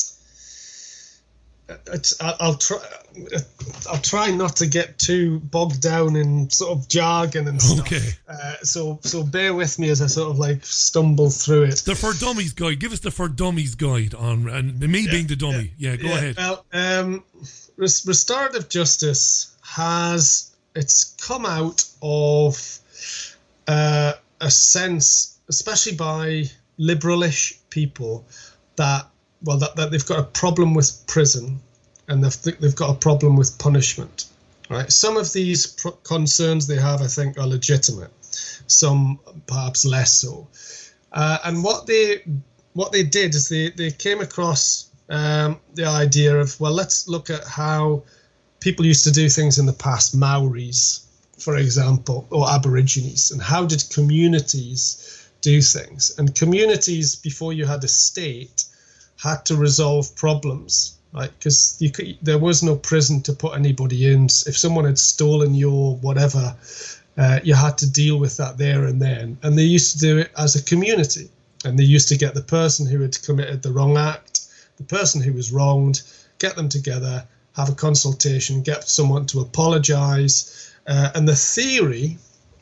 it's, I'll try. I'll try not to get too bogged down in sort of jargon and stuff. Okay. Uh, so, so bear with me as I sort of like stumble through it. The For Dummies guide. Give us the For Dummies guide on, and me yeah, being the dummy. Yeah, yeah go yeah. ahead. Well, um, res- restorative justice has it's come out of uh, a sense, especially by liberalish people, that well that, that they've got a problem with prison, and they've they've got a problem with punishment. Right. Some of these pro- concerns they have, I think, are legitimate. Some perhaps less so. Uh, and what they what they did is they they came across um, the idea of, well, let's look at how people used to do things in the past, Maoris, for example, or Aborigines, and how did communities do things. And communities, before you had a state, had to resolve problems, right? Because you could, there was no prison to put anybody in. If someone had stolen your whatever, uh, you had to deal with that there and then. And they used to do it as a community. And they used to get the person who had committed the wrong act, the person who was wronged, get them together, have a consultation, get someone to apologize. Uh, and the theory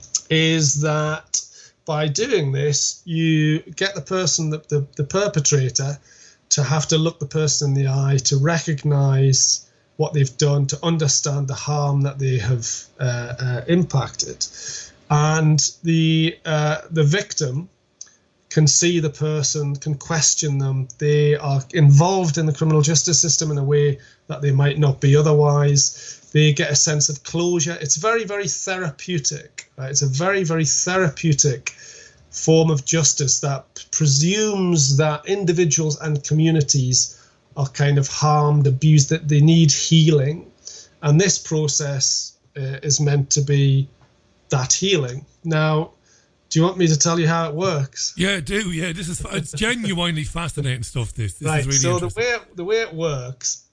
is that by doing this, you get the person, the, the, the perpetrator, to have to look the person in the eye, to recognize what they've done, to understand the harm that they have uh, uh, impacted. And the uh, the victim can see the person, can question them. They are involved in the criminal justice system in a way that they might not be otherwise. They get a sense of closure. It's very, very therapeutic. Right? It's a very, very therapeutic form of justice that presumes that individuals and communities are kind of harmed, abused, that they need healing. And this process uh, is meant to be that healing. Now, do you want me to tell you how it works? Yeah, do. Yeah, this is it's genuinely fascinating stuff. This, this right. is really so interesting. the way it, the way it works,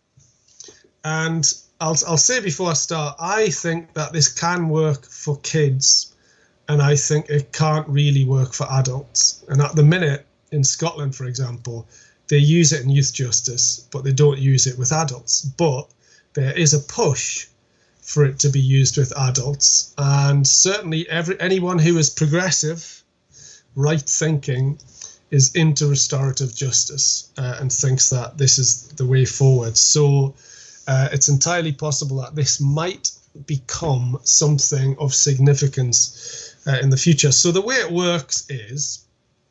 and I'll I'll say before I start, I think that this can work for kids, and I think it can't really work for adults. And at the minute in Scotland, for example, they use it in youth justice, but they don't use it with adults. But there is a push for it to be used with adults, and certainly every anyone who is progressive, right thinking, is into restorative justice uh, and thinks that this is the way forward. So uh, it's entirely possible that this might become something of significance uh, in the future. So the way it works is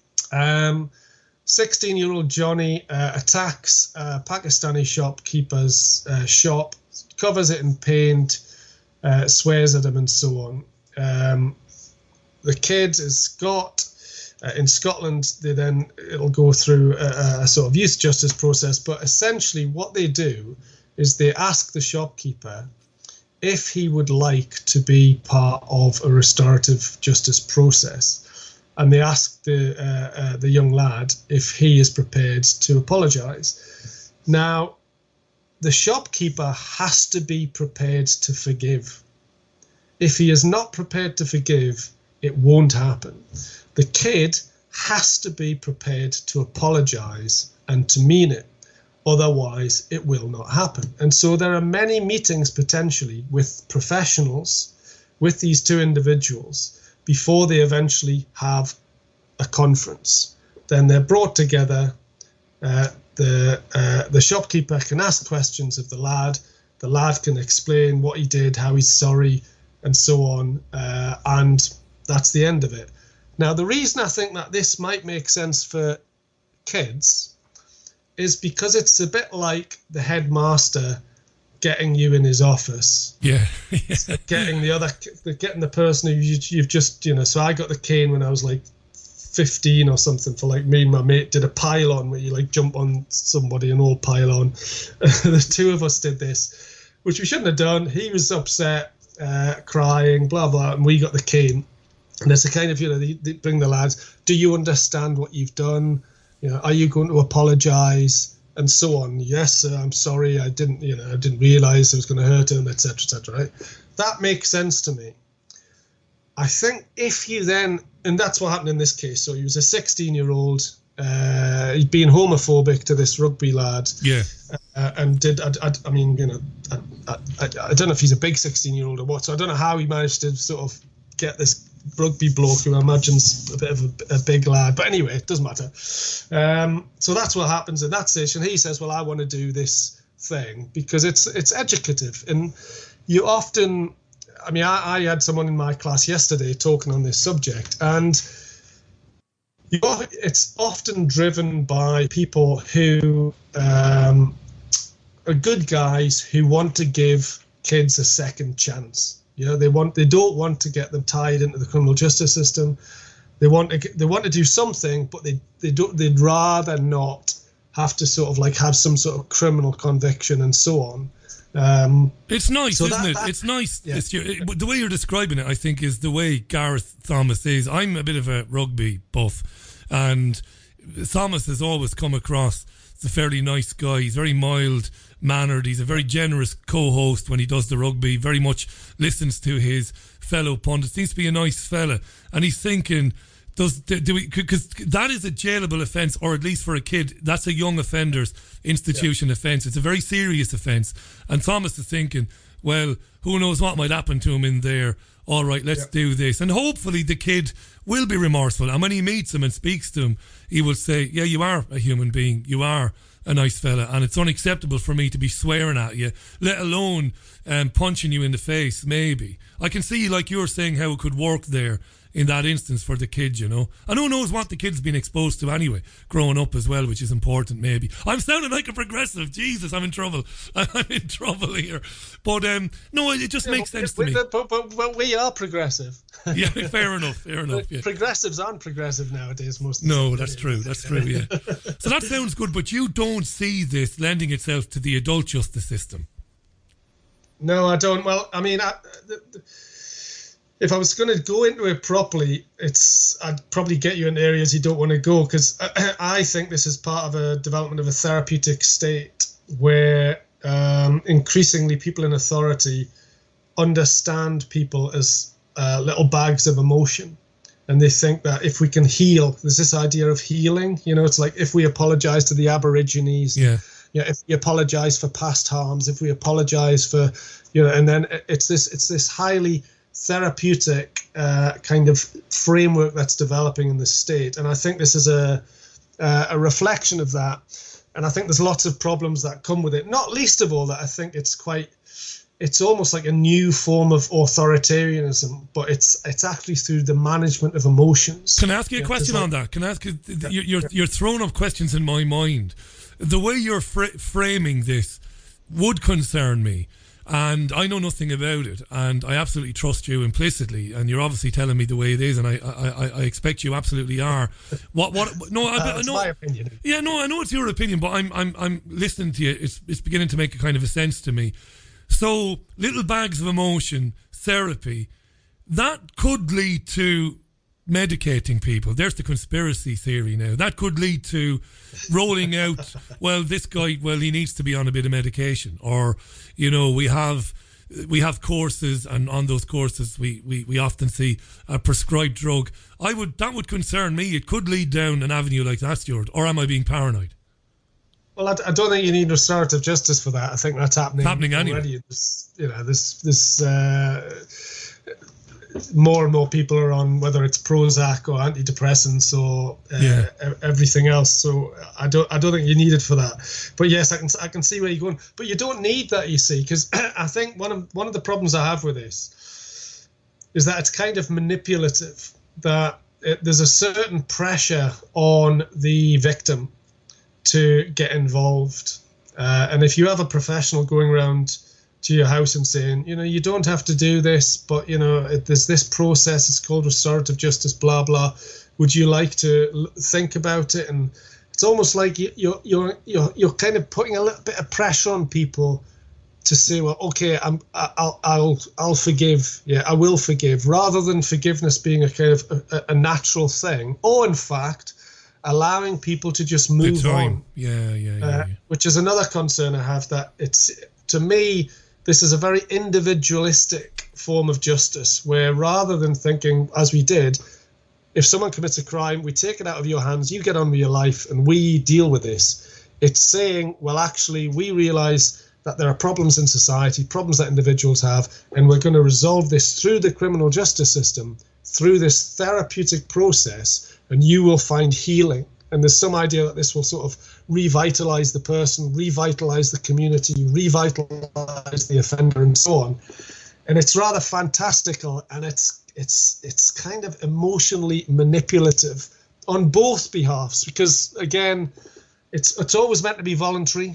um, sixteen-year-old Johnny uh, attacks a Pakistani shopkeeper's uh, shop, covers it in paint, uh, swears at him and so on. Um, the kid is got, uh, in Scotland, they then, it'll go through a, a sort of youth justice process, but essentially what they do is they ask the shopkeeper if he would like to be part of a restorative justice process. And they ask the, uh, uh, the young lad if he is prepared to apologise. Now, the shopkeeper has to be prepared to forgive. If he is not prepared to forgive, it won't happen. The kid has to be prepared to apologise and to mean it. Otherwise, it will not happen. And so there are many meetings potentially with professionals, with these two individuals, before they eventually have a conference. Then they're brought together. Uh, the uh, the shopkeeper can ask questions of the lad. The lad can explain what he did, how he's sorry, and so on. Uh, and that's the end of it. Now, the reason I think that this might make sense for kids is because it's a bit like the headmaster getting you in his office. Yeah. yeah. Getting the other, getting the person who you, you've just, you know, so I got the cane when I was like fifteen or something for like me and my mate did a pile on where you like jump on somebody and all pile on. The two of us did this, which we shouldn't have done. He was upset, uh, crying, blah, blah, and we got the cane. And it's a kind of, you know, they, they bring the lads, do you understand what you've done? You know, are you going to apologise? And so on. Yes, sir, I'm sorry. I didn't, you know, I didn't realise I was going to hurt him, et cetera, et cetera. Right? That makes sense to me. I think if you then, and that's what happened in this case. So he was a sixteen-year-old. Uh, he'd been homophobic to this rugby lad. Yeah. Uh, and did I, I, I mean, you know, I, I, I don't know if he's a big sixteen-year-old or what. So I don't know how he managed to sort of get this rugby bloke who I imagine's a bit of a, a big lad, but anyway, it doesn't matter. Um, so that's what happens in that station. He says, well, I want to do this thing because it's it's educative. And you often, I mean, I, I had someone in my class yesterday talking on this subject, and you, it's often driven by people who um, are good guys who want to give kids a second chance. You know, they want they don't want to get them tied into the criminal justice system. They want to they want to do something, but they they don't they'd rather not have to sort of like have some sort of criminal conviction and so on. Um, it's nice, so isn't that, it? that, it's nice. yeah. It's, it, the way you're describing it, I think, is the way Gareth Thomas is. I'm a bit of a rugby buff, and Thomas has always come across as a fairly nice guy. He's very mild-mannered. He's a very generous co-host when he does the rugby. Very much listens to his fellow pundits. Seems to be a nice fella. And he's thinking, does do we? Because that is a jailable offence, or at least for a kid, that's a young offenders institution yeah. offence. It's a very serious offence. And Thomas is thinking, well, who knows what might happen to him in there. All right, let's yeah. do this. And hopefully the kid will be remorseful. And when he meets him and speaks to him, he will say, yeah, you are a human being. You are a nice fella. And it's unacceptable for me to be swearing at you, let alone um, punching you in the face, maybe. I can see, like you're saying, how it could work there in that instance for the kid, you know. And who knows what the kid's been exposed to anyway, growing up as well, which is important, maybe. I'm sounding like a progressive. Jesus, I'm in trouble. I'm in trouble here. But, um, no, it just yeah, makes sense we, to me. But, but, but we are progressive. Yeah, fair enough, fair enough. Yeah. Progressives aren't progressive nowadays, most of No, that's true, that's true, yeah. So that sounds good, but you don't see this lending itself to the adult justice system? No, I don't. Well, I mean, I... The, the, if I was going to go into it properly, it's I'd probably get you in areas you don't want to go, because I, I think this is part of a development of a therapeutic state where um, increasingly people in authority understand people as uh, little bags of emotion. And they think that if we can heal, there's this idea of healing, you know, it's like if we apologize to the Aborigines, yeah. you know, if we apologize for past harms, if we apologize for, you know, and then it's this, it's this highly therapeutic uh, kind of framework that's developing in the state, and I think this is a uh, a reflection of that. And I think there's lots of problems that come with it. Not least of all that I think it's quite, it's almost like a new form of authoritarianism, but it's it's actually through the management of emotions. Can I ask you a yeah, question like, on that? Can I ask you? You're you're, you're throwing up questions in my mind. The way you're fr- framing this would concern me. And I know nothing about it, and I absolutely trust you implicitly, and you're obviously telling me the way it is, and I, I, I expect you absolutely are. What, what? No, I, uh, I know. My opinion. Yeah, no, I know it's your opinion, but I'm, I'm, I'm listening to you. It's, it's beginning to make a kind of a sense to me. So, little bags of emotion therapy, that could lead to medicating people. There's the conspiracy theory now. That could lead to rolling out, well, this guy, well, he needs to be on a bit of medication. Or, you know, we have we have courses, and on those courses we, we, we often see a prescribed drug. I would That would concern me. It could lead down an avenue like that, Stuart. Or am I being paranoid? Well, I, I don't think you need restorative justice for that. I think that's happening, it's happening anyway. Already. This, you know, this... this uh, more and more people are on, whether it's Prozac or antidepressants or uh, yeah. everything else. So I don't, I don't think you need it for that. But yes, I can, I can see where you're going. But you don't need that, you see, because I think one of one of the problems I have with this is that it's kind of manipulative. That it, there's a certain pressure on the victim to get involved, uh, and if you have a professional going around to your house and saying, you know, you don't have to do this, but, you know, it, there's this process, it's called restorative justice, blah, blah. Would you like to l- think about it? And it's almost like you, you're, you're, you're, you're kind of putting a little bit of pressure on people to say, well, okay, I'm, I'll, I'll, I'll forgive. Yeah, I will forgive, rather than forgiveness being a kind of a, a natural thing, or in fact, allowing people to just move on. Yeah, yeah, yeah, uh, yeah. Which is another concern I have, that it's, to me, this is a very individualistic form of justice, where rather than thinking, as we did, if someone commits a crime, we take it out of your hands, you get on with your life, and we deal with this. It's saying, well, actually, we realise that there are problems in society, problems that individuals have, and we're going to resolve this through the criminal justice system, through this therapeutic process, and you will find healing. And there's some idea that this will sort of revitalize the person, revitalize the community, revitalize the offender, and so on. And it's rather fantastical, and it's it's it's kind of emotionally manipulative on both behalves, because again, it's it's always meant to be voluntary.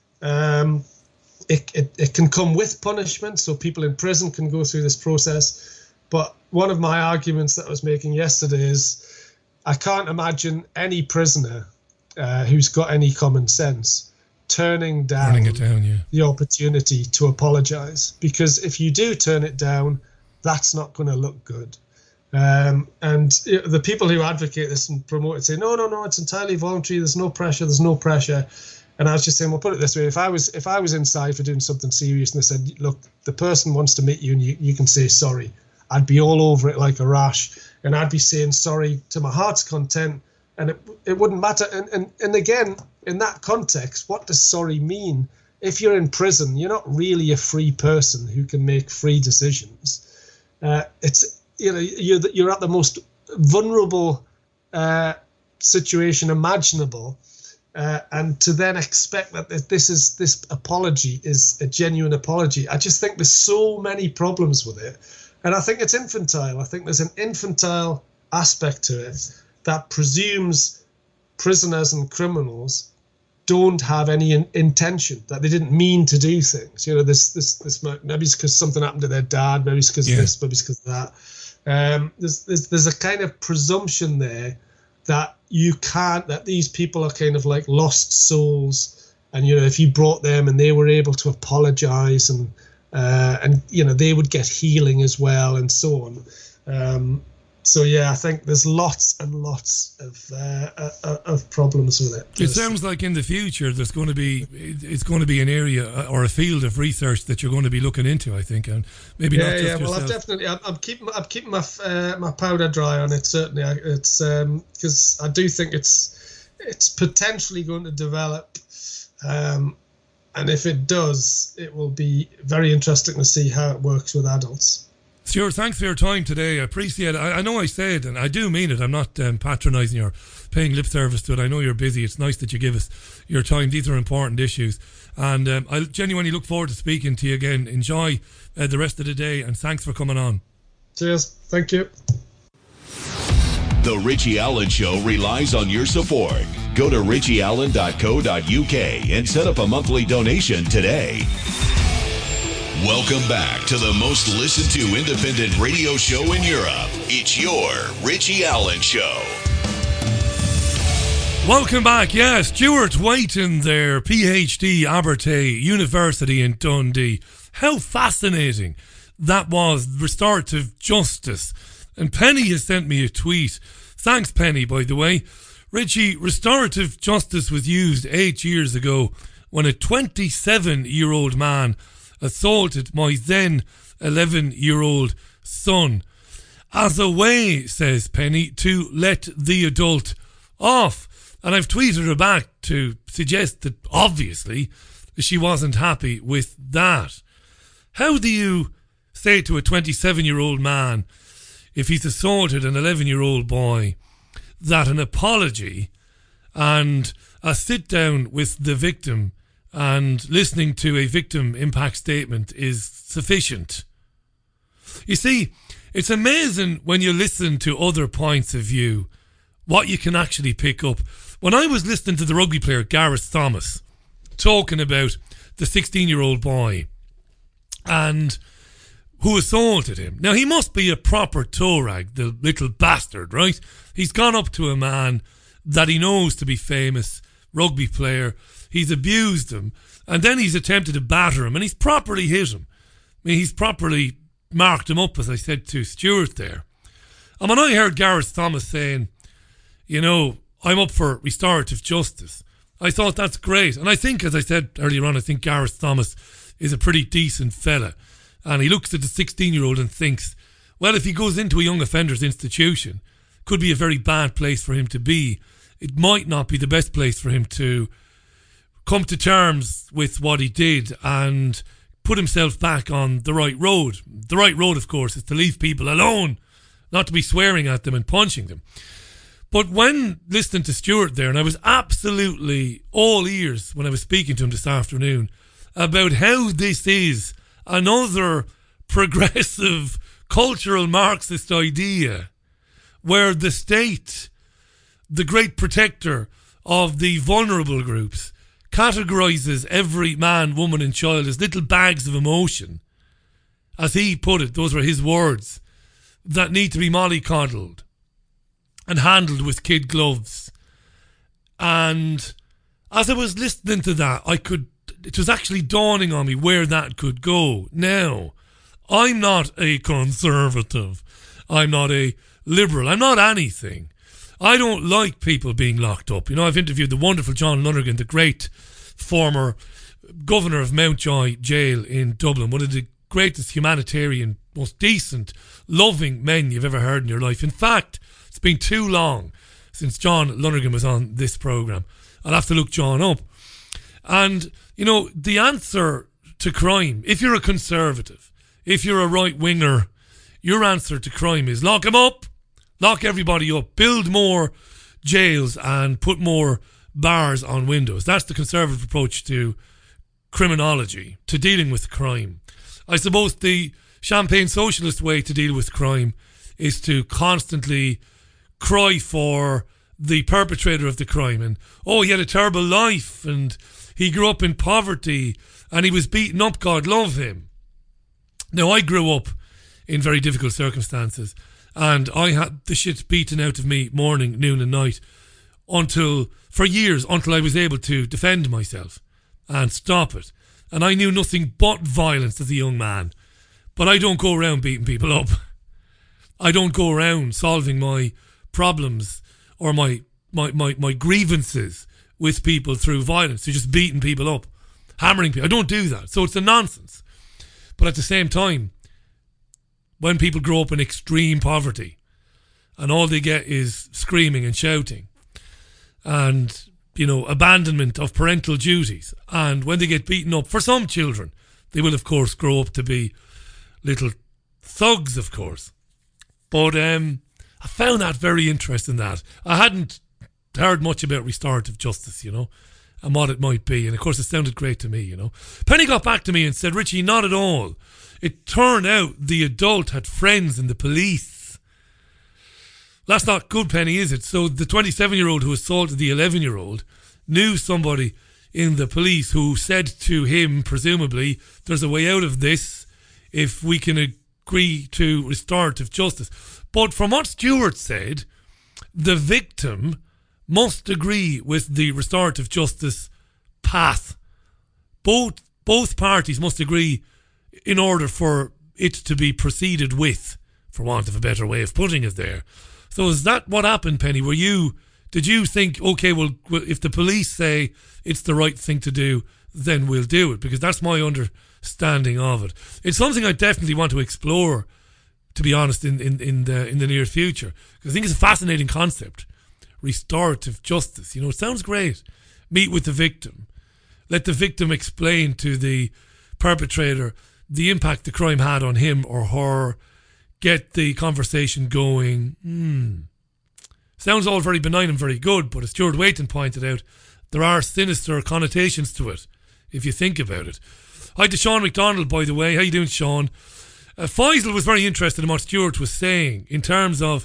Um, it, it it can come with punishment, so people in prison can go through this process. But one of my arguments that I was making yesterday is, I can't imagine any prisoner uh, who's got any common sense turning down, turning it down yeah. the opportunity to apologise. Because if you do turn it down, that's not going to look good. Um, and the people who advocate this and promote it say, no, no, no, it's entirely voluntary. There's no pressure. There's no pressure. And I was just saying, well, put it this way. If I was if I was inside for doing something serious and they said, look, the person wants to meet you and you, you can say sorry, I'd be all over it like a rash. And I'd be saying sorry to my heart's content. And it it wouldn't matter. And, and, and again, in that context, what does sorry mean? If you're in prison, you're not really a free person who can make free decisions. Uh, it's, you know, you're, the, you're at the most vulnerable uh, situation imaginable. Uh, and to then expect that this is this apology is a genuine apology, I just think there's so many problems with it, and I think it's infantile. I think there's an infantile aspect to it that presumes prisoners and criminals don't have any in- intention, that they didn't mean to do things. You know, this this this maybe it's because something happened to their dad, maybe it's because yeah. of this, maybe it's because of that. Um, there's, there's there's a kind of presumption there that you can't, that these people are kind of like lost souls, and you know, if you brought them and they were able to apologize and uh, and you know, they would get healing as well and so on. Um, so yeah, I think there's lots and lots of uh, uh, of problems with it. It sounds like in the future there's going to be it's going to be an area or a field of research that you're going to be looking into, I think, and maybe yeah, not just yeah. Well, yourself. I've definitely, I'm, I'm keeping, I'm keeping my uh, my powder dry on it. Certainly, I, it's because um, I do think it's it's potentially going to develop, um, and if it does, it will be very interesting to see how it works with adults. Stuart, thanks for your time today. I appreciate it. I, I know I said, and I do mean it, I'm not um, patronising or paying lip service to it. I know you're busy. It's nice that you give us your time. These are important issues. And um, I genuinely look forward to speaking to you again. Enjoy uh, the rest of the day, and thanks for coming on. Cheers. Thank you. The Richie Allen Show relies on your support. Go to richie allen dot co dot u k and set up a monthly donation today. Welcome back to the most listened to independent radio show in Europe. It's your Richie Allen Show. Welcome back. Yeah, Stuart Waiton there, P H D, Abertay University in Dundee. How fascinating that was, restorative justice. And Penny has sent me a tweet. Thanks, Penny, by the way. Richie, restorative justice was used eight years ago when a twenty-seven-year-old man assaulted my then eleven-year-old son as a way, says Penny, to let the adult off. And I've tweeted her back to suggest that obviously she wasn't happy with that. How do you say to a twenty-seven-year-old man, if he's assaulted an eleven-year-old boy, that an apology and a sit-down with the victim and listening to a victim impact statement is sufficient? You see, it's amazing when you listen to other points of view what you can actually pick up. When I was listening to the rugby player Gareth Thomas talking about the sixteen-year-old boy and who assaulted him. Now, he must be a proper toe rag, the little bastard, right? He's gone up to a man that he knows to be famous, rugby player. He's abused him, and then he's attempted to batter him, and he's properly hit him. I mean, he's properly marked him up, as I said to Stuart there. And when I heard Gareth Thomas saying, you know, I'm up for restorative justice, I thought that's great. And I think, as I said earlier on, I think Gareth Thomas is a pretty decent fella. And he looks at the sixteen-year-old and thinks, well, if he goes into a young offenders institution, could be a very bad place for him to be. It might not be the best place for him to come to terms with what he did and put himself back on the right road. The right road, of course, is to leave people alone, not to be swearing at them and punching them. But when listening to Stuart there, and I was absolutely all ears when I was speaking to him this afternoon about how this is another progressive cultural Marxist idea where the state, the great protector of the vulnerable groups, categorises every man, woman and child as little bags of emotion. As he put it, those were his words, that need to be mollycoddled and handled with kid gloves. And as I was listening to that, I could, it was actually dawning on me where that could go. Now, I'm not a conservative. I'm not a liberal. I'm not anything. I don't like people being locked up. You know, I've interviewed the wonderful John Lonergan, the great former governor of Mountjoy Jail in Dublin, one of the greatest humanitarian, most decent, loving men you've ever heard in your life. In fact, it's been too long since John Lonergan was on this programme. I'll have to look John up. And, you know, the answer to crime, if you're a conservative, if you're a right-winger, your answer to crime is lock them up, lock everybody up, build more jails and put more bars on windows. That's the conservative approach to criminology, to dealing with crime. I suppose the champagne socialist way to deal with crime is to constantly cry for the perpetrator of the crime and, oh, he had a terrible life and he grew up in poverty and he was beaten up, God love him. Now, I grew up in very difficult circumstances and I had the shit beaten out of me morning, noon and night until, for years, until I was able to defend myself and stop it. And I knew nothing but violence as a young man. But I don't go around beating people up. I don't go around solving my problems or my, my, my, my grievances with people through violence. They're just beating people up, hammering people. I don't do that. So it's a nonsense. But at the same time, when people grow up in extreme poverty and all they get is screaming and shouting and, you know, abandonment of parental duties, and when they get beaten up, for some children, they will, of course, grow up to be little thugs, of course. But um, I found that very interesting that. I hadn't heard much about restorative justice, you know, and what it might be. And, of course, it sounded great to me, you know. Penny got back to me and said, Richie, not at all. It turned out the adult had friends in the police. That's not good, Penny, is it? So the twenty-seven-year-old who assaulted the eleven-year-old knew somebody in the police who said to him, presumably, there's a way out of this if we can agree to restorative justice. But from what Stuart said, the victim must agree with the restorative justice path. Both both parties must agree in order for it to be proceeded with, for want of a better way of putting it there. So is that what happened, Penny? Were you, did you think, okay, well, if the police say it's the right thing to do, then we'll do it? Because that's my understanding of it. It's something I definitely want to explore, to be honest, in, in, in the in the near future. Because I think it's a fascinating concept. Restorative justice. You know, it sounds great. Meet with the victim. Let the victim explain to the perpetrator the impact the crime had on him or her. Get the conversation going. Hmm. Sounds all very benign and very good, but as Stuart Wayton pointed out, there are sinister connotations to it, if you think about it. Hi to Sean McDonald, by the way. How you doing, Sean? Uh, Faisal was very interested in what Stuart was saying in terms of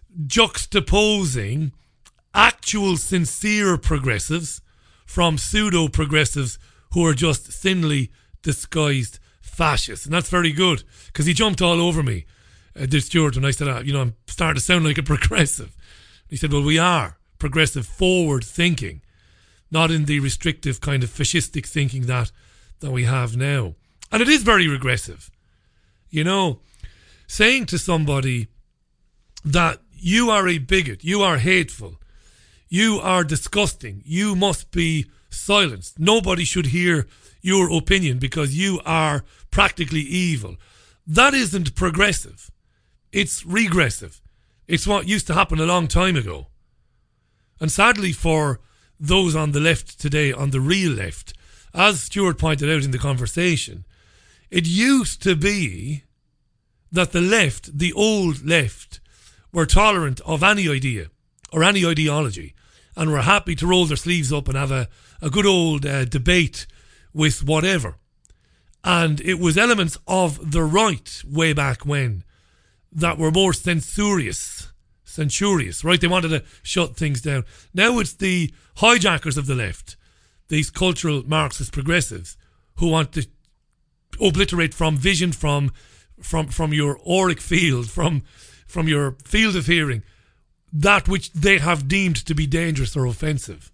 juxtaposing actual sincere progressives from pseudo-progressives who are just thinly disguised fascists. And that's very good, because he jumped all over me, uh, did Stuart, when I said, uh, you know, I'm starting to sound like a progressive. He said, well, we are progressive forward thinking, not in the restrictive kind of fascistic thinking that, that we have now. And it is very regressive. You know, saying to somebody that you are a bigot, you are hateful, you are disgusting, you must be silenced. Nobody should hear your opinion because you are practically evil. That isn't progressive. It's regressive. It's what used to happen a long time ago. And sadly for those on the left today, on the real left, as Stuart pointed out in the conversation, it used to be that the left, the old left, were tolerant of any idea or any ideology and were happy to roll their sleeves up and have a, a good old uh, debate with whatever. And it was elements of the right way back when that were more censorious, censorious, right? They wanted to shut things down. Now it's the hijackers of the left, these cultural Marxist progressives, who want to obliterate from vision, from from from your auric field, from from your field of hearing, that which they have deemed to be dangerous or offensive.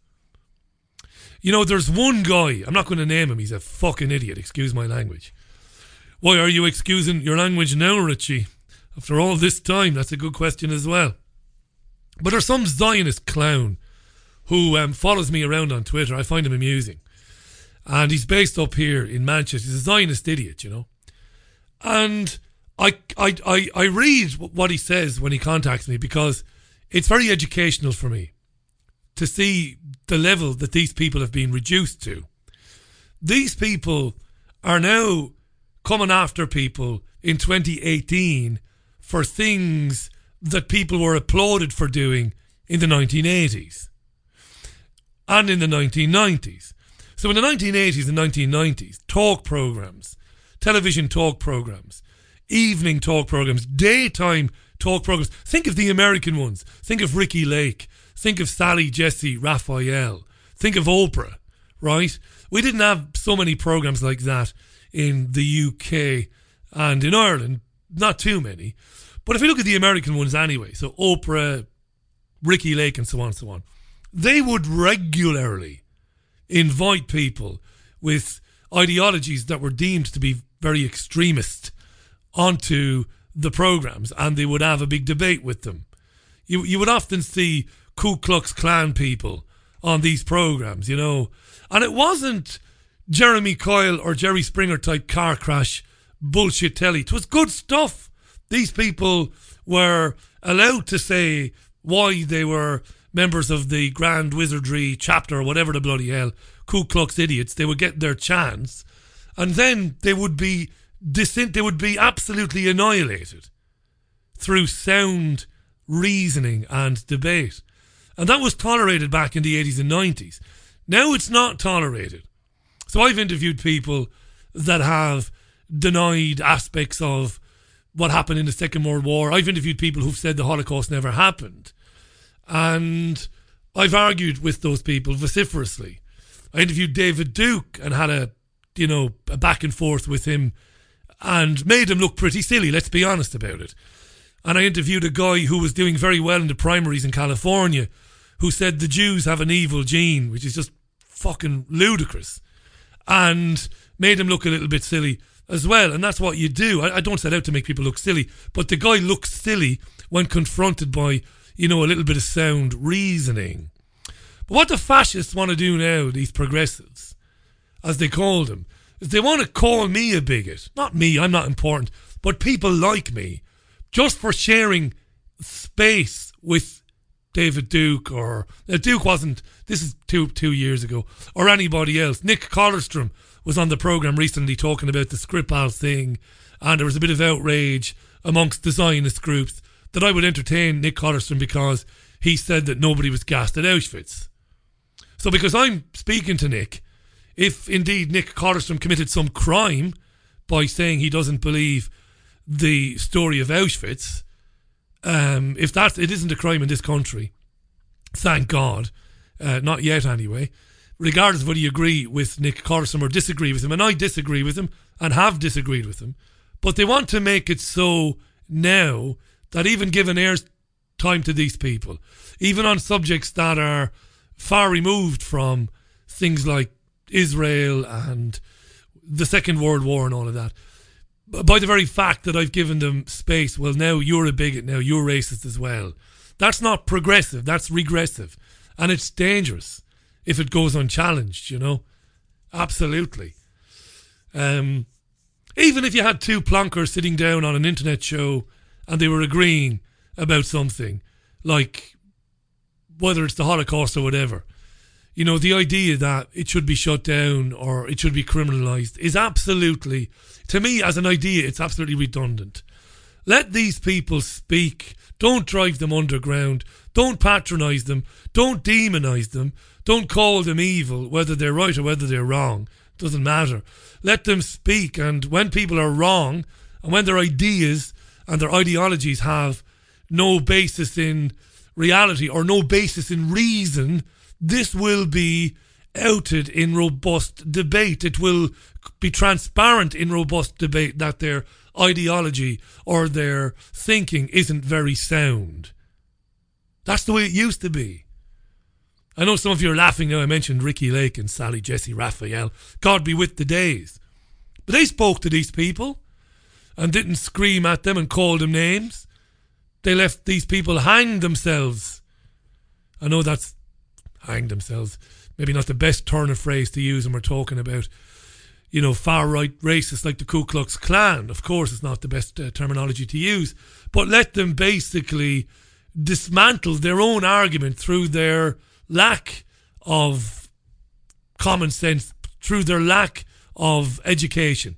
You know, there's one guy, I'm not going to name him, he's a fucking idiot, excuse my language. Why are you excusing your language now, Richie? After all this time, that's a good question as well. But there's some Zionist clown who um, follows me around on Twitter. I find him amusing. And he's based up here in Manchester. He's a Zionist idiot, you know. And I, I, I, I read what he says when he contacts me because it's very educational for me to see the level that these people have been reduced to. These people are now coming after people in twenty eighteen for things that people were applauded for doing in the nineteen eighties and in the nineteen nineties. So in the nineteen eighties and nineteen nineties, talk programs, television talk programs, evening talk programs, daytime talk programs. Think of the American ones. Think of Ricky Lake. Think of Sally Jessy Raphael. Think of Oprah, right? We didn't have so many programs like that in the U K and in Ireland. Not too many. But if you look at the American ones anyway, so Oprah, Ricky Lake and so on and so on, they would regularly invite people with ideologies that were deemed to be very extremist onto the programs, and they would have a big debate with them. You you would often see Ku Klux Klan people on these programs, you know, and it wasn't Jeremy Kyle or Jerry Springer type car crash bullshit telly. It was good stuff. These people were allowed to say why they were members of the Grand Wizardry chapter or whatever the bloody hell, Ku Klux idiots. They would get their chance, and then they would be dissent. They would be absolutely annihilated through sound reasoning and debate, and that was tolerated back in the eighties and nineties. Now it's not tolerated. So I've interviewed people that have denied aspects of what happened in the Second World War. I've interviewed people who've said the Holocaust never happened. And I've argued with those people vociferously. I interviewed David Duke and had a, you know, a back and forth with him and made him look pretty silly, let's be honest about it. And I interviewed a guy who was doing very well in the primaries in California who said the Jews have an evil gene, which is just fucking ludicrous, and made him look a little bit silly as well. And that's what you do. I, I don't set out to make people look silly, but the guy looks silly when confronted by, you know, a little bit of sound reasoning. But what the fascists want to do now, these progressives, as they call them, is they want to call me a bigot. Not me, I'm not important, but people like me, just for sharing space with David Duke, or uh, Duke wasn't, this is two two years ago, or anybody else. Nick Collerstrom was on the programme recently talking about the Skripal thing, and there was a bit of outrage amongst the Zionist groups that I would entertain Nick Collerstrom because he said that nobody was gassed at Auschwitz. So because I'm speaking to Nick, if indeed Nick Collerstrom committed some crime by saying he doesn't believe the story of Auschwitz, um, if that it isn't a crime in this country, thank God, uh, not yet anyway, regardless of whether you agree with Nick Collerstrom or disagree with him, and I disagree with him and have disagreed with him, but they want to make it so now that even given air time to these people, even on subjects that are far removed from things like Israel and the Second World War and all of that, by the very fact that I've given them space, well, now you're a bigot, now you're racist as well. That's not progressive, that's regressive. And it's dangerous if it goes unchallenged, you know. Absolutely. Um, even if you had two plonkers sitting down on an internet show and they were agreeing about something, like whether it's the Holocaust or whatever, you know, the idea that it should be shut down or it should be criminalised is absolutely, to me as an idea, it's absolutely redundant. Let these people speak. Don't drive them underground. Don't patronise them. Don't demonise them. Don't call them evil, whether they're right or whether they're wrong. Doesn't matter. Let them speak, and when people are wrong and when their ideas and their ideologies have no basis in reality or no basis in reason, this will be outed in robust debate. It will be transparent in robust debate that their ideology or their thinking isn't very sound. That's the way it used to be. I know some of you are laughing now I mentioned Ricky Lake and Sally Jessy Raphael. God be with the days. But they spoke to these people and didn't scream at them and call them names. They left these people hang themselves. I know that's hang themselves. Maybe not the best turn of phrase to use when we're talking about, you know, far-right racists like the Ku Klux Klan. Of course, it's not the best uh, terminology to use. But let them basically dismantle their own argument through their lack of common sense, through their lack of education.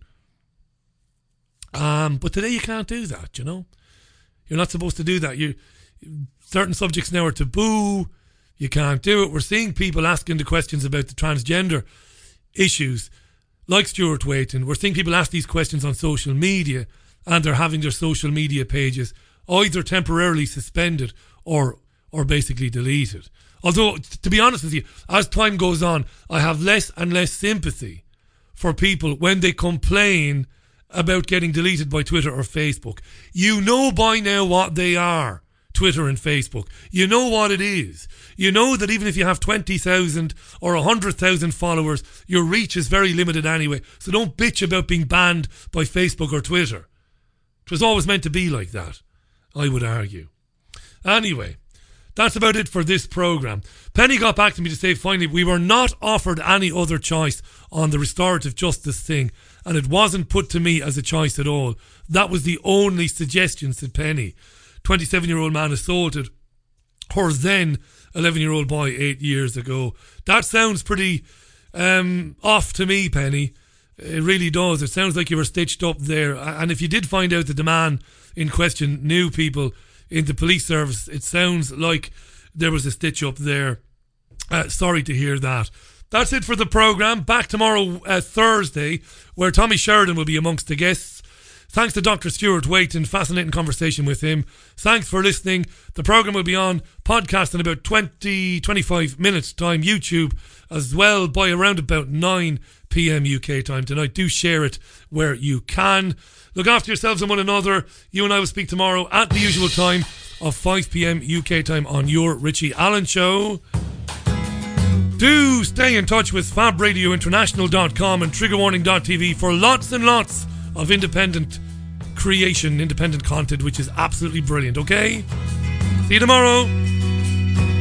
Um, but today you can't do that, you know. You're not supposed to do that. You certain subjects now are taboo. You can't do it. We're seeing people asking the questions about the transgender issues, like Stuart Waiton. We're seeing people ask these questions on social media, and they're having their social media pages either temporarily suspended or or basically deleted. Although, to be honest with you, as time goes on, I have less and less sympathy for people when they complain about getting deleted by Twitter or Facebook. You know by now what they are, Twitter and Facebook. You know what it is. You know that even if you have twenty thousand or one hundred thousand followers, your reach is very limited anyway. So don't bitch about being banned by Facebook or Twitter. It was always meant to be like that, I would argue. Anyway, that's about it for this programme. Penny got back to me to say finally we were not offered any other choice on the restorative justice thing, and it wasn't put to me as a choice at all. That was the only suggestion, said Penny. twenty-seven-year-old man assaulted her then eleven-year-old boy eight years ago. That sounds pretty um, off to me, Penny. It really does. It sounds like you were stitched up there. And if you did find out that the man in question knew people in the police service, it sounds like there was a stitch up there. Uh, sorry to hear that. That's it for the programme. Back tomorrow, uh, Thursday, where Tommy Sheridan will be amongst the guests. Thanks to Doctor Stuart Waiton. Fascinating conversation with him. Thanks for listening. The programme will be on podcast in about twenty, twenty-five minutes time. YouTube as well by around about nine p.m. U K time tonight. Do share it where you can. Look after yourselves and one another. You and I will speak tomorrow at the usual time of five p.m. U K time on your Richie Allen Show. Do stay in touch with fab radio international dot com and trigger warning dot t v for lots and lots of independent creation, independent content, which is absolutely brilliant, okay? See you tomorrow.